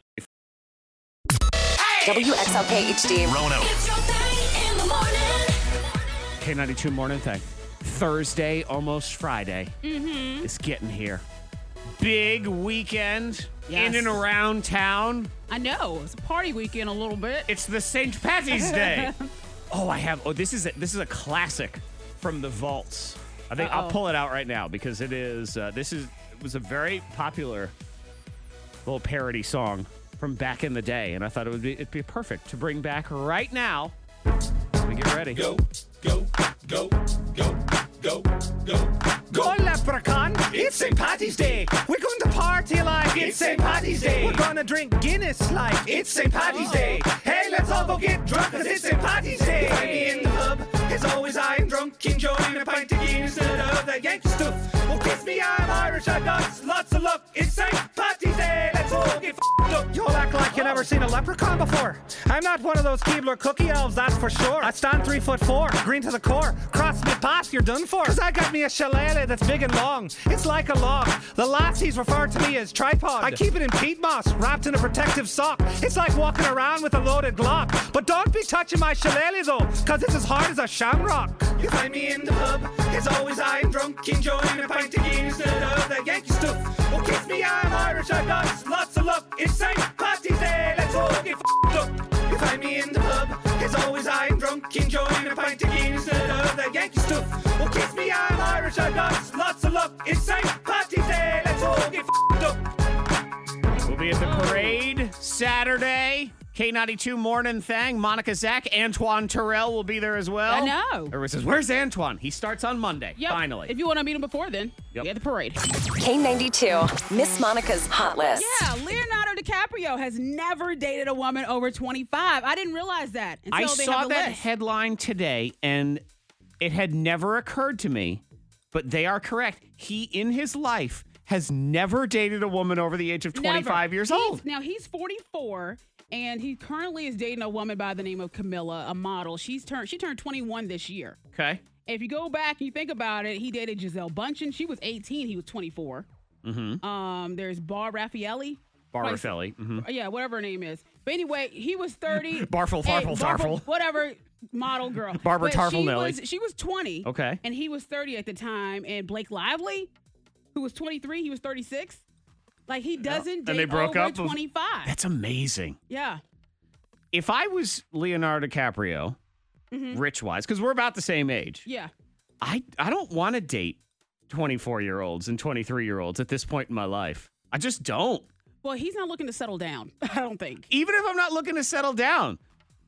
WXLK HD. Rono. It's your thing in the morning. K92 Morning Thing. Thursday, almost Friday. Mm-hmm. It's getting here. Big weekend Yes. in and around town. I know. It's a party weekend a little bit. It's the St. Patty's Day. This is a classic from the vaults. I think I'll pull it out right now because it was a very popular little parody song from back in the day, and I thought it'd be perfect to bring back right now. Let me get ready. Go, go, go, go, go, go. Go, Leprechaun! It's St. Patty's Day! We're going to party like it's St. Patty's Day! We're gonna drink Guinness like it's St. Patty's Day! Hey, let's all go get drunk cause it's St. Patty's Day! Find me in the pub, as always I'm drunk, enjoying a pint of Guinness instead of that Yankee stuff. Well, kiss me, I'm Irish, I got lots of luck. It's St. Patty's Day! Let's all get f***ed up! You'll act like you never seen a leprechaun before. I'm not one of those Keebler cookie elves, that's for sure. I stand 3'4", green to the core. Cross me pass, you're done for. Cause I got me a shillelagh that's big and long. It's like a log. The lassies refer to me as tripod. I keep it in peat moss, wrapped in a protective sock. It's like walking around with a loaded Glock. But don't be touching my shillelagh though, cause it's as hard as a shamrock. You find me in the pub, as always I'm drunk, enjoying a pint of Guinness instead of that Yankee stuff. Well, kiss me, I'm Irish, I got lots of luck. It's St. Patty's Day, let's all get f***ed up. You find me in the pub, as always I'm drunk, enjoying a pint of Guinness instead of that Yankee stuff. Well, kiss me, I'm Irish, I got lots of luck. It's St. Patty's Day, let's all get f***ed up. We'll be at the parade Saturday. K92 Morning Thing. Monica Zach, Antoine Terrell will be there as well. I know. Everyone says, where's Antoine? He starts on Monday, finally. If you want to meet him before then, be at the parade. K92, Miss Monica's Hot List. Yeah, Leonardo DiCaprio has never dated a woman over 25. I didn't realize that until I they saw have the that list. headline today, and it had never occurred to me, but they are correct. He, in his life, has never dated a woman over the age of 25 years old. Now, he's 44, and he currently is dating a woman by the name of Camilla, a model. She turned 21 this year. Okay. If you go back and you think about it, he dated Giselle Bundchen. She was 18. He was 24. Mm-hmm. There's Bar Raffaelli. Raffaelli. Mm-hmm. Yeah, whatever her name is. But anyway, he was 30. Barfel, Farfel, Tarfel. Whatever model girl. Barbara But Tarfel Nelly. She was 20. Okay. And he was 30 at the time. And Blake Lively, who was 23, he was 36. Like, he doesn't date and they broke over up 25. That's amazing. Yeah. If I was Leonardo DiCaprio, rich-wise, because we're about the same age, Yeah. I don't want to date 24-year-olds and 23-year-olds at this point in my life. I just don't. Well, he's not looking to settle down, I don't think. Even if I'm not looking to settle down,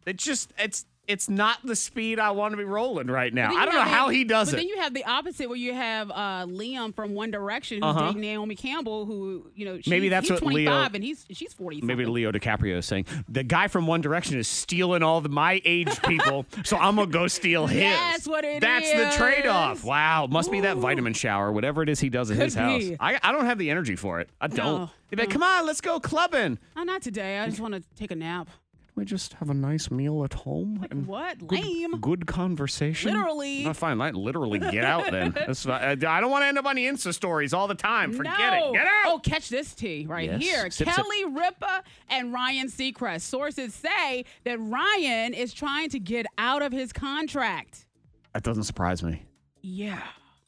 it's not the speed I want to be rolling right now. I don't know how he does But it. then you have the opposite where you have Liam from One Direction who's dating Naomi Campbell, who, Maybe that's he's what 25 Leo- and she's 40. Maybe Leo DiCaprio is saying, the guy from One Direction is stealing all my age people, so I'm going to go steal his. That's what it That's is. the trade-off. Wow. Must be that vitamin shower, whatever it is he does at his Could house. be. I don't have the energy for it. I don't. No. They'd be like, come on, let's go clubbing. Oh, not today. I just want to take a nap. We just have a nice meal at home. Like, what? Lame. Good conversation. Literally. No, fine. Literally get out then. That's fine. I don't want to end up on the Insta stories all the time. Forget it. Get out. Oh, catch this tea right Yes. here. Sip, Kelly Ripa and Ryan Seacrest. Sources say that Ryan is trying to get out of his contract. That doesn't surprise me. Yeah.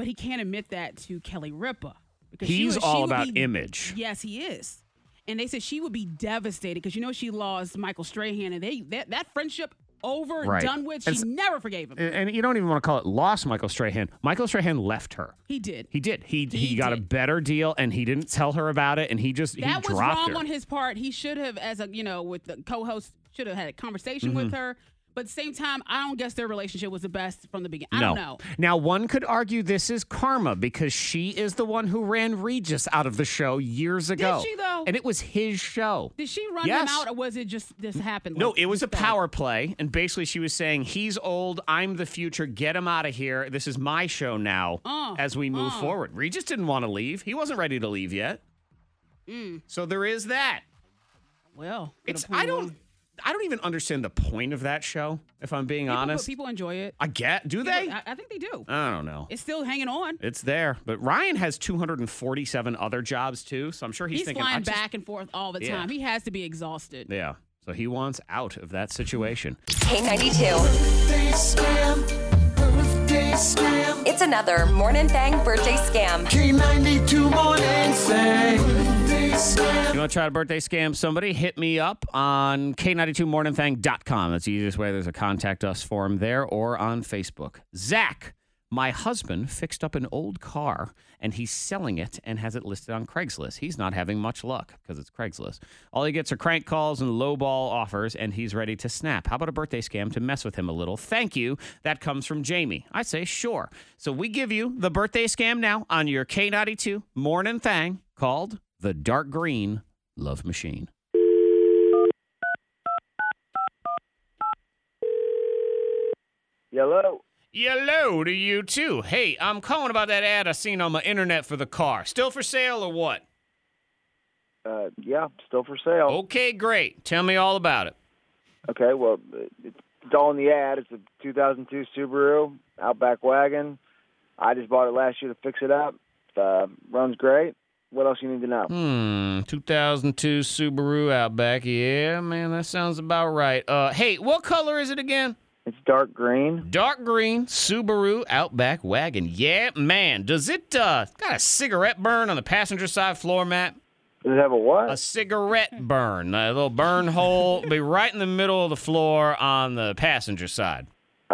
but he can't admit that to Kelly Ripa. Because He's she all would about be- image. Yes, he is. And they said she would be devastated because she lost Michael Strahan, and that friendship over, Right. done with. And She never forgave him. And you don't even want to call it lost Michael Strahan. Michael Strahan left her. He did. He did. He got a better deal, and he didn't tell her about it, and he That he was dropped wrong her. on his part. He should have, as a with the co-host, should have had a conversation with Mhm. her. But at the same time, I don't guess their relationship was the best from the beginning. I don't know. Now, one could argue this is karma because she is the one who ran Regis out of the show years ago. Did she, though? And it was his show. Did she run Yes. him out, or was it just this happened? No, like, it was a fell? power play. And basically, she was saying, he's old. I'm the future. Get him out of here. This is my show now as we move forward. Regis didn't want to leave. He wasn't ready to leave yet. So there is that. Well, I don't even understand the point of that show, if I'm being honest. People enjoy it. Do they? I think they do. I don't know. It's still hanging on. It's there. But Ryan has 247 other jobs, too. So I'm sure he's thinking, flying back and forth all the Yeah. time. He has to be exhausted. Yeah. So he wants out of that situation. K92. It's another Morning Thang birthday scam. K92 Morning Thang. You want to try to birthday scam somebody? Hit me up on K92morningthang.com. That's the easiest way. There's a contact us form there or on Facebook. Zach, my husband fixed up an old car and he's selling it and has it listed on Craigslist. He's not having much luck because it's Craigslist. All he gets are crank calls and lowball offers and he's ready to snap. How about a birthday scam to mess with him a little? Thank you. That comes from Jamie. I say sure. So we give you the birthday scam now on your K92 Morning Thang called the Dark Green Love Machine. Hello. Hello to you too. Hey, I'm calling about that ad I seen on my internet for the car. Still for sale or what? Yeah, still for sale. Okay, great. Tell me all about it. Okay, well, it's all in the ad. It's a 2002 Subaru Outback wagon. I just bought it last year to fix it up. Runs great. What else you need to know? 2002 Subaru Outback. Yeah, man, that sounds about right. Hey, what color is it again? It's dark green. Dark green Subaru Outback wagon. Yeah, man. Does it got a cigarette burn on the passenger side floor mat? Does it have a what? A cigarette burn. A little burn hole. Be right in the middle of the floor on the passenger side.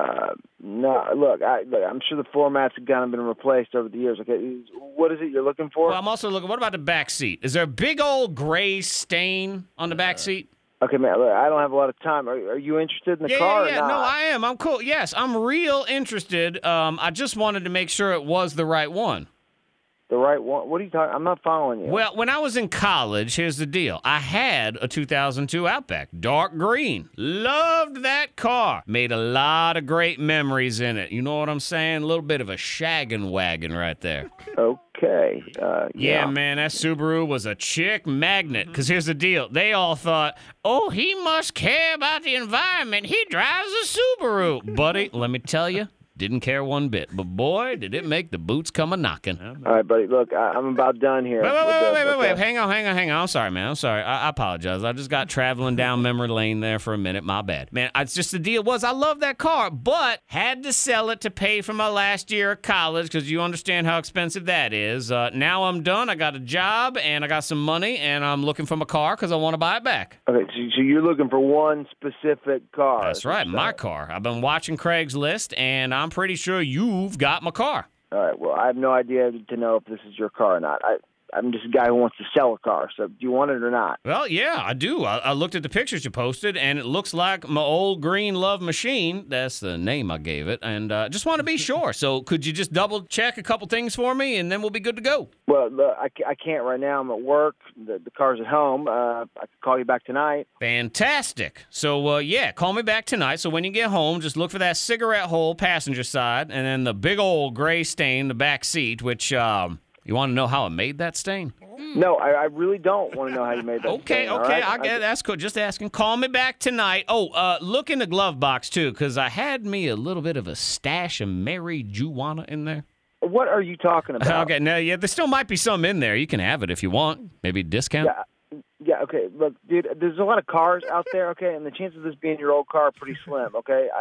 No, look, I'm sure the floor mats have kind of been replaced over the years. Okay, what is it you're looking for? Well, I'm also looking. What about the back seat? Is there a big old gray stain on the back seat? Okay, man, look, I don't have a lot of time. Are you interested in the car or Yeah, not? no, I am. I'm cool. Yes, I'm real interested. I just wanted to make sure it was the right one. The right one? What are you talking? I'm not following you. Well, when I was in college, here's the deal. I had a 2002 Outback, dark green. Loved that car. Made a lot of great memories in it. You know what I'm saying? A little bit of a shaggin' wagon right there. Okay. Yeah, man, that Subaru was a chick magnet. Because here's the deal. They all thought, oh, he must care about the environment. He drives a Subaru. Buddy, let me tell you. Didn't care one bit, but boy, did it make the boots come a-knocking. All right, buddy, look, I'm about done here. Wait. Hang on. I'm sorry, man. I'm sorry. I apologize. I just got traveling down memory lane there for a minute. My bad. Man, it's just the deal was I love that car, but had to sell it to pay for my last year of college because you understand how expensive that is. Now I'm done. I got a job, and I got some money, and I'm looking for my car because I want to buy it back. Okay, so you're looking for one specific car. That's right, my car. I've been watching Craigslist, and I'm pretty sure you've got my car. All right, well, I have no idea to know if this is your car or not. I'm just a guy who wants to sell a car, so do you want it or not? Well, yeah, I do. I looked at the pictures you posted, and it looks like my old green love machine. That's the name I gave it, and just want to be sure. So could you just double-check a couple things for me, and then we'll be good to go? Well, look, I can't right now. I'm at work. The car's at home. I could call you back tonight. Fantastic. So, yeah, call me back tonight. So when you get home, just look for that cigarette hole passenger side, and then the big old gray stain in the back seat, which... You want to know how I made that stain? No, I really don't want to know how you made that Okay, stain. okay, Right? I get it. That's cool. Just asking. Call me back tonight. Oh, look in the glove box, too, because I had me a little bit of a stash of marijuana in there. What are you talking about? Okay, now, yeah, there still might be some in there. You can have it if you want. Maybe discount. Yeah, okay. Look, dude, there's a lot of cars out there, okay, and the chances of this being your old car are pretty slim, okay?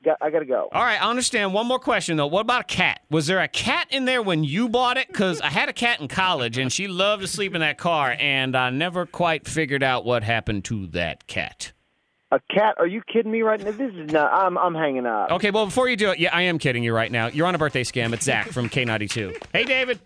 I gotta go. All right, I understand. One more question, though. What about a cat? Was there a cat in there when you bought it? Because I had a cat in college, and she loved to sleep in that car, and I never quite figured out what happened to that cat. A cat? Are you kidding me right now? This is not. I'm hanging up. Okay, well, before you do it, yeah, I am kidding you right now. You're on a birthday scam. It's Zach from K92. Hey, David.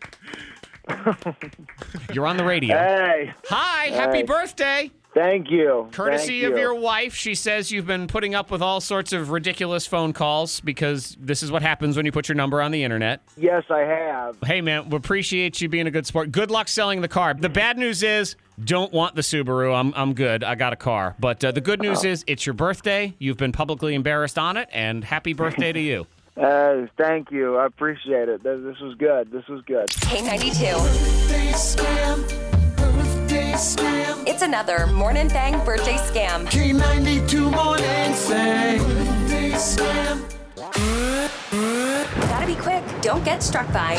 You're on the radio. Hey. Hi, happy birthday. Thank you. Courtesy of your wife, she says you've been putting up with all sorts of ridiculous phone calls because this is what happens when you put your number on the internet. Yes, I have. Hey, man, we appreciate you being a good sport. Good luck selling the car. The bad news is, don't want the Subaru. I'm good. I got a car. But the good news is, it's your birthday. You've been publicly embarrassed on it, and happy birthday to you. Thank you. I appreciate it. This was good. This was good. K92. It's another Morning Thang birthday scam. K92 Morning Thang. Gotta be quick. Don't get struck by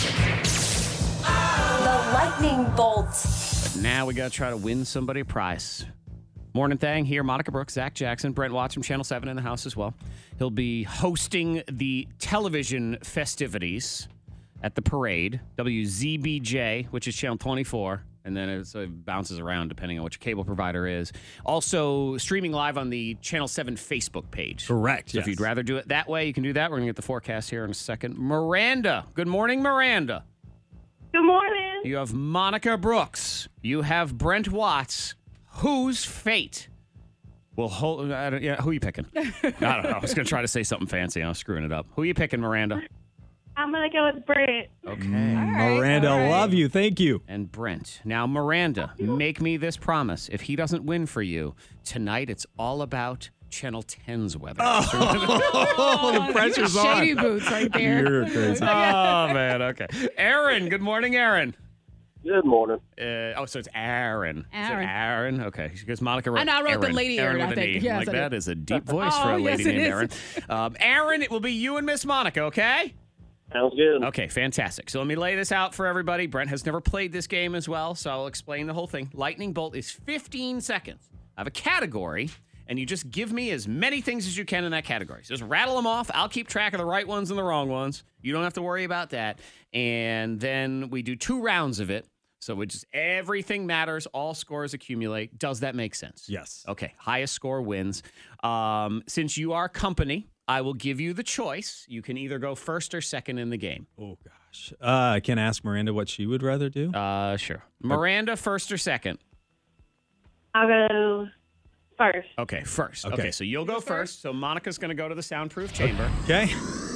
the lightning bolt. Now we got to try to win somebody a prize. Morning Thang here. Monica Brooks, Zach Jackson, Brent Watts from Channel 7 in the house as well. He'll be hosting the television festivities at the parade, WZBJ, which is Channel 24. And then it bounces around depending on what your cable provider is. Also, streaming live on the Channel 7 Facebook page. Correct. So if you'd rather do it that way, you can do that. We're going to get the forecast here in a second. Miranda. Good morning, Miranda. Good morning. You have Monica Brooks. You have Brent Watts. Whose fate will hold? who are you picking? I don't know. I was going to try to say something fancy. I was screwing it up. Who are you picking, Miranda? I'm going to go with Brent. Okay. Miranda, love you. Thank you. And Brent. Now, Miranda, make me this promise. If he doesn't win for you, tonight it's all about Channel 10's weather. Oh, the pressure's on. Shady boots right there. You're crazy. Oh, man. Okay. Aaron. Good morning, Aaron. Good morning. So it's Aaron. Aaron. Is it Aaron? Okay. Because Monica wrote I know, I wrote the Aaron. lady Aaron Aaron, with I an think. E. Yes, Like I that did. is a deep voice for a lady yes, it named is. Aaron. Aaron, it will be you and Miss Monica, okay? Sounds good. Okay, fantastic. So let me lay this out for everybody. Brent has never played this game as well, so I'll explain the whole thing. Lightning Bolt is 15 seconds. I have a category, and you just give me as many things as you can in that category. So just rattle them off. I'll keep track of the right ones and the wrong ones. You don't have to worry about that. And then we do 2 rounds of it. So we just everything matters. All scores accumulate. Does that make sense? Yes. Okay. Highest score wins. Since you are company, I will give you the choice. You can either go first or second in the game. Oh, gosh. Can I ask Miranda what she would rather do? Sure. Miranda, first or second? I'll go first. Okay, first. Okay. Okay, so you'll go first. So Monica's going to go to the soundproof chamber. Okay.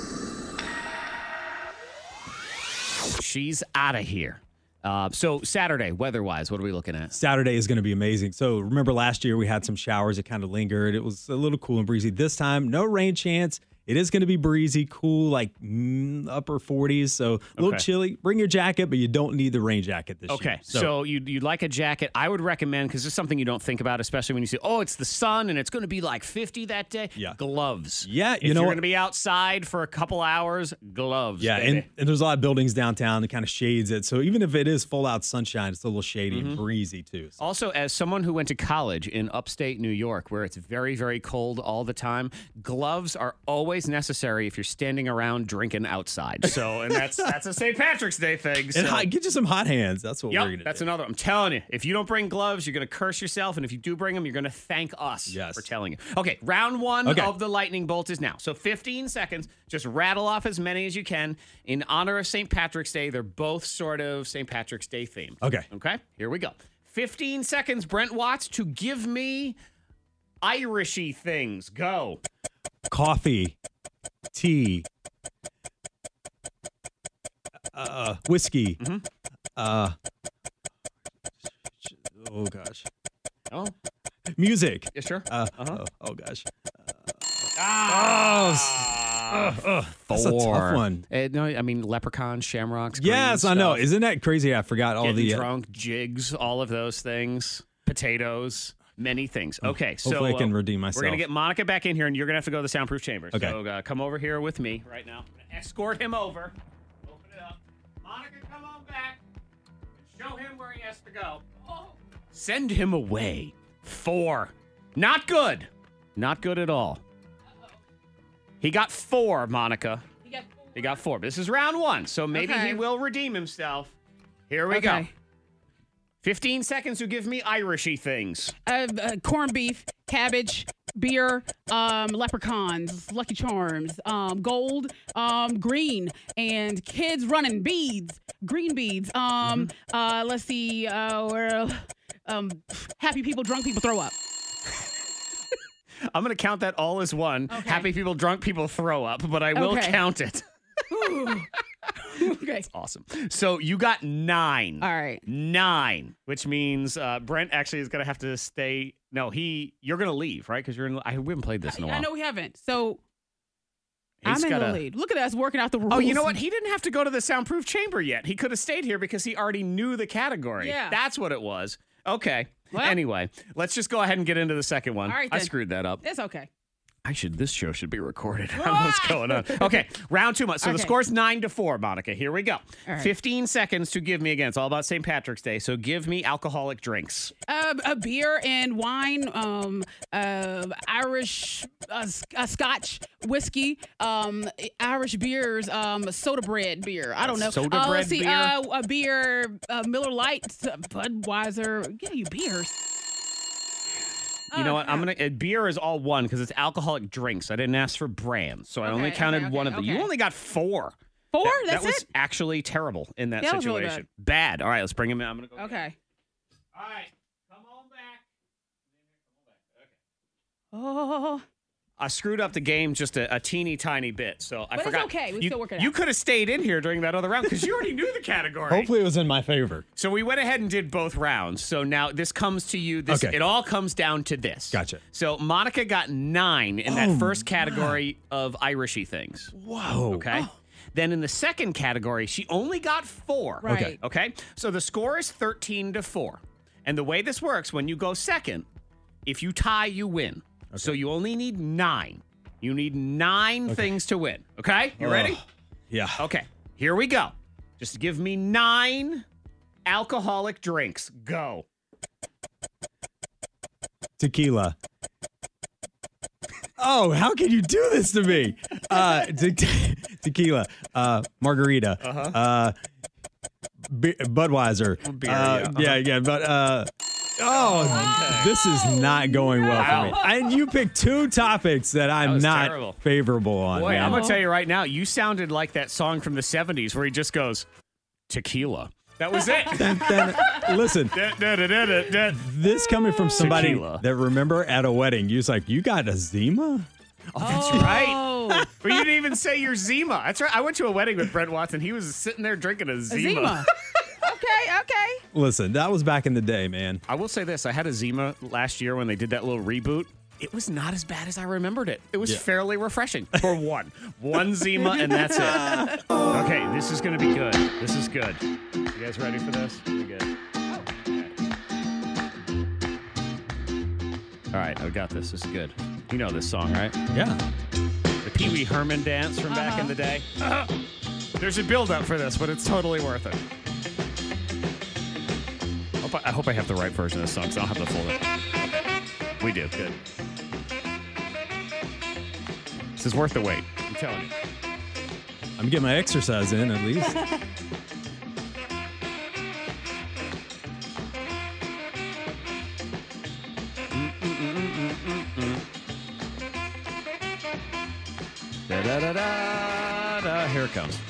She's out of here. So Saturday, weather-wise, what are we looking at? Saturday is going to be amazing. So remember last year we had some showers that kind of lingered. It was a little cool and breezy. This time, no rain chance. It is going to be breezy, cool, like upper 40s. So a little chilly. Bring your jacket, but you don't need the rain jacket this year. Okay, so you'd like a jacket. I would recommend, because this is something you don't think about, especially when you see, it's the sun and it's going to be like 50 that day. Yeah. Gloves. Yeah, if you're going to be outside for a couple hours, gloves. Yeah, baby. and there's a lot of buildings downtown that kind of shades it. So even if it is full out sunshine, it's a little shady and breezy too. So. Also, as someone who went to college in upstate New York, where it's very, very cold all the time, gloves are always necessary if you're standing around drinking outside. So, and that's a St. Patrick's Day thing. So. And get you some hot hands. That's what we're going to do. That's another. I'm telling you, if you don't bring gloves, you're going to curse yourself. And if you do bring them, you're going to thank us for telling you. Okay, round one of the lightning bolt is now. So 15 seconds. Just rattle off as many as you can. In honor of St. Patrick's Day, they're both sort of St. Patrick's Day themed. Okay. Okay, here we go. 15 seconds, Brent Watts, to give me Irishy things. Go. Coffee. Tea. Whiskey. Oh, gosh. Oh. Music. Yeah, sure. Oh, gosh. That's a tough one. No, I mean, leprechauns, shamrocks. Yes, green I know. stuff. Isn't that crazy? I forgot all Getting the drunk, jigs, all of those things. Potatoes, many things. Okay, so hopefully I can redeem myself. We're going to get Monica back in here, and you're going to have to go to the soundproof chamber. Okay. So come over here with me right now. I'm gonna escort him over. Open it up. Monica, come on back. Show him where he has to go. Send him away. 4. Not good. Not good at all. He got 4, Monica. He got 4. This is round 1, so maybe Okay. he will redeem himself. Here we go. 15 seconds to give me Irishy things. Corned beef, cabbage, beer, leprechauns, Lucky Charms, gold, green, and kids running beads, green beads. Let's see, happy people, drunk people throw up. I'm going to count that all as one. Happy people, drunk people throw up, but I will count it. Okay. That's awesome. So you got 9. All right. 9, which means Brent actually is going to have to stay. No, you're going to leave, right? Because we haven't played this in a while. I know we haven't. So He's I'm in gotta- the lead. Look at us working out the rules. Oh, you know what? He didn't have to go to the soundproof chamber yet. He could have stayed here because he already knew the category. Yeah. That's what it was. Okay. Well- Anyway, let's just go ahead and get into the second one. All right, I then. screwed that up. It's okay. This show should be recorded. I don't know what's going on. Okay, round 2. So the Okay. score's 9-4, Monica. Here we go. All right. 15 seconds to give me again. It's all about St. Patrick's Day. So give me alcoholic drinks. A beer and wine, Irish, Scotch, whiskey, Irish beers, soda bread beer. I don't know. Soda bread let's see, beer? a beer, Miller Lite, Budweiser. Yeah, you beers. You know what? I'm gonna. Beer is all one because it's alcoholic drinks. I didn't ask for brands, so I only counted one of them. You okay. only got 4. 4? That That's was it? actually terrible in that That was really situation. Bad. All right, let's bring him in. I'm gonna go. Okay. All right, come on back. Oh. I screwed up the game just a teeny tiny bit, so I But it's forgot. okay. We you, still work it You out. could have stayed in here during that other round because you already knew the category. Hopefully it was in my favor. So we went ahead and did both rounds. So now this comes to you. This Okay. It all comes down to this. Gotcha. So Monica got 9 in that first category of Irishy things. Whoa. Okay. Then in the second category, she only got 4. Right. Okay. Okay. So the score is 13-4. And the way this works, when you go second, if you tie, you win. So you only need 9. You need 9 things to win. Okay? You ready? Yeah. Okay. Here we go. Just give me 9 alcoholic drinks. Go. Tequila. Oh, how can you do this to me? Tequila. Margarita. Budweiser. Beer, But this is not going well for me. And you picked 2 topics that I'm not terrible. favorable on. Boy, man. I'm going to tell you right now, you sounded like that song from the 70s where he just goes, tequila. That was it. Listen, this coming from somebody Tequila. that remember at a wedding, you was like, you got a Zima? Oh, that's right. But you didn't even say your Zima. That's right. I went to a wedding with Brent Watson. He was sitting there drinking a Zima. Okay. Listen, that was back in the day, man. I will say this. I had a Zima last year when they did that little reboot. It was not as bad as I remembered it. It was fairly refreshing for one. One Zima, and that's it. Okay, this is going to be good. This is good. You guys ready for this? We good. All right, I've got this. This is good. You know this song, right? Yeah. The Pee Wee Herman dance from back in the day. There's a build-up for this, but it's totally worth it. I hope I have the right version of this song, because I don't have the full. We do. Good. This is worth the wait. I'm telling you. I'm getting my exercise in, at least. Da-da-da-da-da. Here it comes.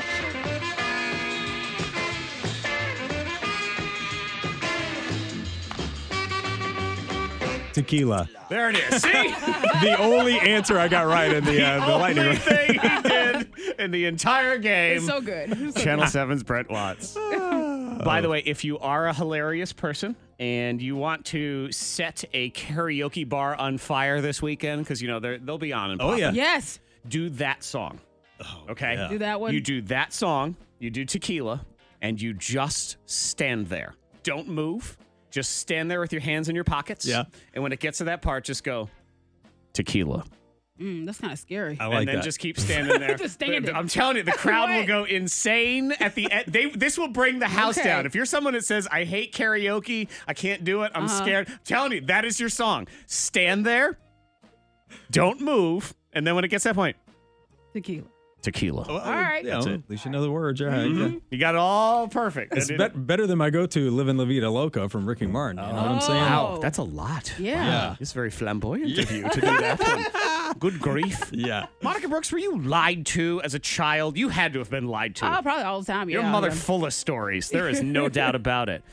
Tequila. There it is. See? The only answer I got right in the lightning only round. thing he did in the entire game. It's so good. It's so Channel good. 7's Brent Watts. By the way, if you are a hilarious person and you want to set a karaoke bar on fire this weekend, because, you know, they'll be on and popping. Yes. Do that song. Okay? yeah. Do that one. You do that song, you do Tequila, and you just stand there. Don't move. Just stand there with your hands in your pockets. Yeah. And when it gets to that part, just go, Tequila. That's kind of scary. I like and then that. just keep standing there. Just standing. I'm telling you, the crowd will Right. go insane at the end. This will bring the house Okay. down. If you're someone that says, I hate karaoke, I can't do it, I'm scared, I'm telling you, that is your song. Stand there, don't move, and then when it gets to that point, Tequila. All right. That's it. At least you know the words. All right. Mhm. Yeah. You got it all perfect. It's better than my go-to "Livin' La Vida Loca" from Ricky Martin. You know what I'm saying? Wow, that's a lot. Yeah. It's very flamboyant of you to do that one. Good grief. Yeah. Monica Brooks, were you lied to as a child? You had to have been lied to. Oh, probably all the time. Your yeah. mother full of stories. There is no doubt about it.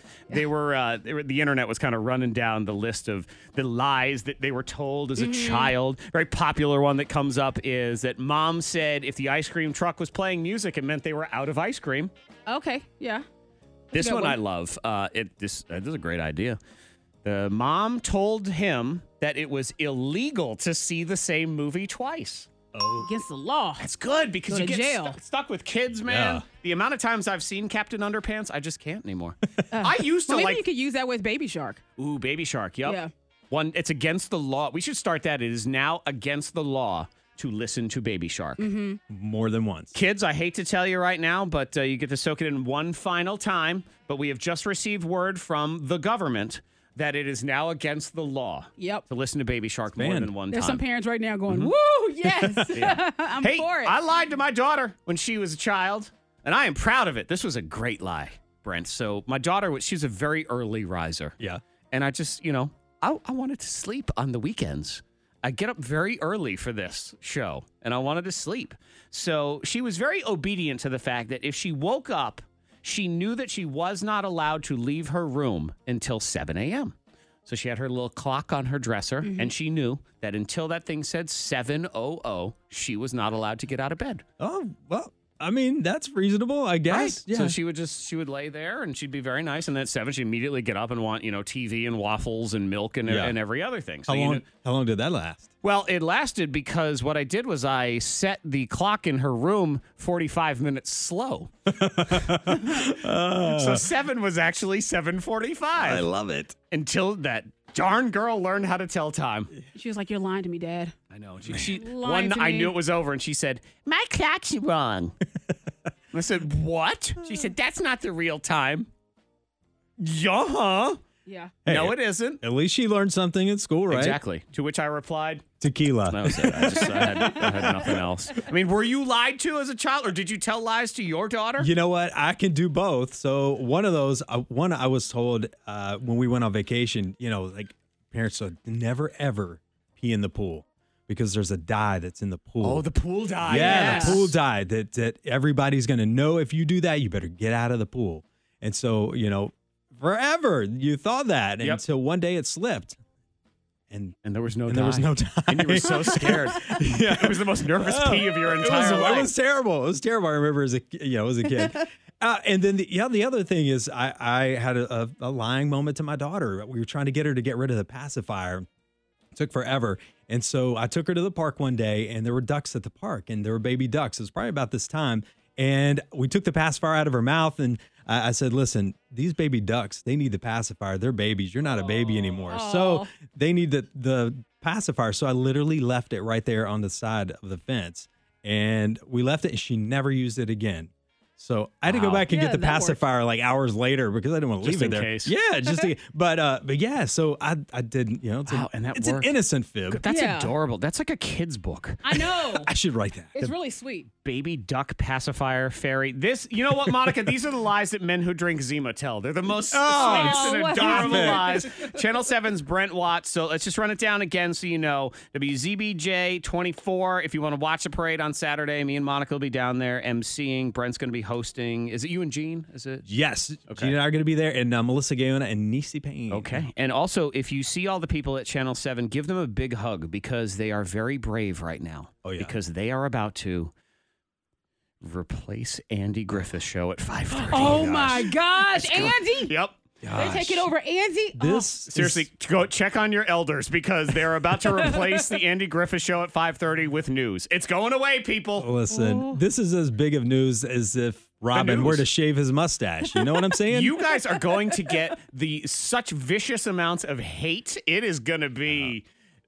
The internet was kind of running down the list of the lies that they were told as a child. Very popular one that comes up is that mom said if the ice cream truck was playing music, it meant they were out of ice cream. Okay, yeah. This a good one one. I love. This is a great idea. The mom told him that it was illegal to see the same movie twice. Against the law. That's good because Go you to get jail. stuck with kids, man. Yeah. The amount of times I've seen Captain Underpants, I just can't anymore. I used to Well, maybe like. you could use that with Baby Shark. Ooh, Baby Shark. Yep. Yeah. One. It's against the law. We should start that. It is now against the law to listen to Baby Shark. More than once. Kids, I hate to tell you right now, but you get to soak it in one final time. But we have just received word from the government that it is now against the law Yep. to listen to Baby Shark more than one There's time. some parents right now going, woo, yes. I'm Hey, for it. I lied to my daughter when she was a child, and I am proud of it. This was a great lie, Brent. So my daughter, she's a very early riser. Yeah. And I just, I wanted to sleep on the weekends. I get up very early for this show, and I wanted to sleep. So she was very obedient to the fact that if she woke up, she knew that she was not allowed to leave her room until 7 a.m. So she had her little clock on her dresser, and she knew that until that thing said 7:00, she was not allowed to get out of bed. Oh, well, I mean, that's reasonable, I guess. Right. Yeah. So she would lay there and she'd be very nice. And then at 7, she'd immediately get up and want, TV and waffles and milk and, Yeah. and every other thing. So How long did that last? Well, it lasted because what I did was I set the clock in her room 45 minutes slow. So 7 was actually 7:45. I love it. Until that darn girl learned how to tell time. She was like, you're lying to me, Dad. I know. Lying to I me. knew it was over, and she said, "My clock's wrong." I said, "What?" She said, "That's not the real time." Yeah. Yeah. No, it isn't. At least she learned something in school, right? Exactly. To which I replied, Tequila. that was it. I had nothing else. I mean, were you lied to as a child, or did you tell lies to your daughter? You know what? I can do both. So one of those, one I was told when we went on vacation, like parents said, never ever pee in the pool because there's a dye that's in the pool. Oh, the pool dye. Yeah, yes. the pool dye that everybody's going to know. If you do that, you better get out of the pool. And so, forever you thought that until one day it slipped. And there was no There was no time. And you were so scared. Yeah. It was the most nervous pee of your entire life. It was terrible. It was terrible. I remember as a kid. And then the other thing is I had a lying moment to my daughter. We were trying to get her to get rid of the pacifier. It took forever. And so I took her to the park one day, and there were ducks at the park, and there were baby ducks. It was probably about this time. And we took the pacifier out of her mouth, and I said, listen, these baby ducks, they need the pacifier. They're babies. You're not a baby anymore. So they need the pacifier. So I literally left it right there on the side of the fence. And we left it, and she never used it again. So I had to go back and get the pacifier like hours later because I didn't want to leave it there. Case. Yeah, but yeah. So I didn't. It's an innocent fib. That's adorable. That's like a kid's book. I know. I should write that. It's really sweet. Baby duck pacifier fairy. You know what, Monica? These are the lies that men who drink Zima tell. They're the most sweetest and what adorable happened? lies. Channel 7's Brent Watts. So let's just run it down again so you know. WZBJ 24. If you want to watch the parade on Saturday, me and Monica will be down there emceeing. Brent's going to be hosting. Is it you and Gene? Is it? Yes. Okay. Gene and I are going to be there, and Melissa Gayona and Niecy Payne. Okay. And also, if you see all the people at Channel 7, give them a big hug because they are very brave right now. Oh, yeah. Because they are about to replace Andy Griffith's show at 5:30. Oh, my gosh. Andy? Yep. They're taking over Andy? Seriously, go check on your elders because they're about to replace the Andy Griffith show at 5:30 with news. It's going away, people. Listen, this is as big of news as if Robin were to shave his mustache. You know what I'm saying? You guys are going to get such vicious amounts of hate. It is going to be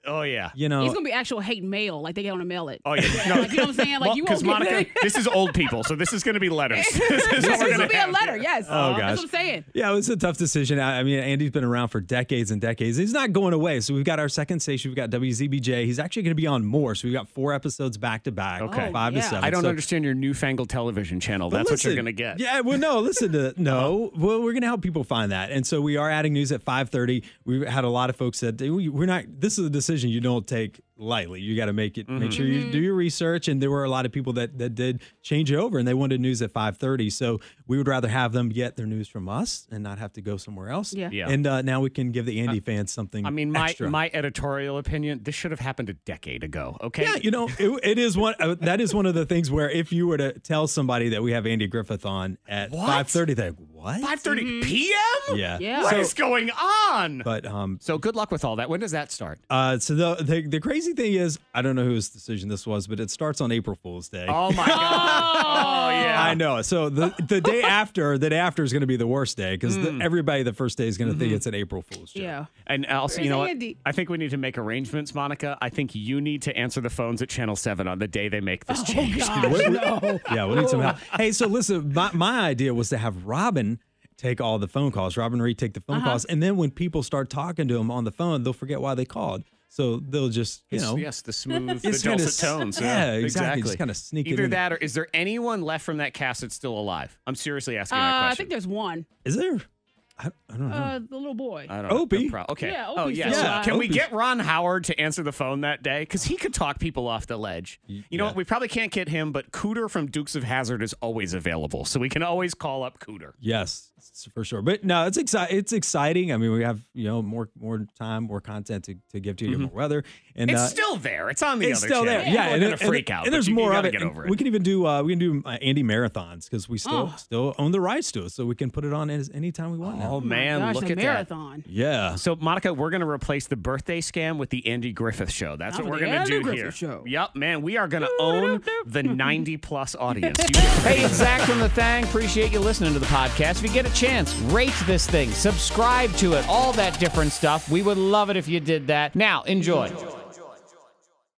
Oh, yeah. You know, It's going to be actual hate mail. Like, they going to mail it. Oh, yeah. No. Like, you know what I'm saying? Like, you won't Because, get Monica, it. this is old people, so this is going to be letters. This is This will be a letter, yes. Oh, gosh. That's what I'm saying. Yeah, it was a tough decision. I mean, Andy's been around for decades and decades. He's not going away. So we've got our second station. We've got WZBJ. He's actually going to be on more. So we've got 4 episodes back to back. Okay. 5 to 7. I don't So- understand your newfangled television channel. But That's what you're listen, going to get. Yeah, well, no, listen to no. Well, we're going to help people find that, and so we are adding news at 5:30. We had a lot of folks said we're not. This is a decision you don't take lightly. You got to make it. Make sure you do your research, and there were a lot of people that did change it over, and they wanted news at 5:30. So we would rather have them get their news from us and not have to go somewhere else. Yeah. And now we can give the Andy fans something. I mean, extra. my editorial opinion, this should have happened a decade ago, okay? Yeah, you know, it is one. That is one of the things where if you were to tell somebody that we have Andy Griffith on at 5:30, they're like, what? 5:30 p.m.? Yeah. What is going on? But so good luck with all that. When does that start? So the crazy thing is, I don't know whose decision this was, but it starts on April Fool's Day. Oh my God! Oh yeah, I know. So the day after is going to be the worst day because everybody the first day is going to think it's an April Fool's joke. Yeah. And also, Where's you know what? Andy? I think we need to make arrangements, Monica. I think you need to answer the phones at Channel 7 on the day they make this change. Yeah, we need some help. Hey, so listen, my idea was to have Robin take all the phone calls. Robin Reed take the phone calls, and then when people start talking to him on the phone, they'll forget why they called. So they'll just, Yes, the smooth, the It's kinda dulcet tones. yeah, exactly. Just kinda sneak it Either in. that or is there anyone left from that cast that's still alive? I'm seriously asking that I question. think there's one. Is there? I don't know. The little boy. I don't know. Opie. Okay. Yeah, oh, Opie's yeah. still So alive. can we Opie's- get Ron Howard to answer the phone that day? Because he could talk people off the ledge. You know what? We probably can't get him, but Cooter from Dukes of Hazzard is always available. So we can always call up Cooter. Yes, for sure. But no, it's exciting. I mean, we have more time, more content to give to you, more weather, and It's still there. It's on the it's other still channel. there. Yeah, We're going to freak out. And but there's you more gotta of it. Get over it. We can even do Andy marathons because we still own the rights to it, so we can put it on anytime we want. Oh, now. man, Gosh, look a at marathon. Yeah. So, Monica, we're going to replace the birthday scam with the Andy Griffith Show. That's Not what with we're the going to Andy do Griffith here. Show. Yep, man, we are going to own the 90-plus audience. Hey, it's Zach from The Thang. Appreciate you listening to the podcast. If you get a chance, rate this thing, subscribe to it, all that different stuff. We would love it if you did that. Now, enjoy.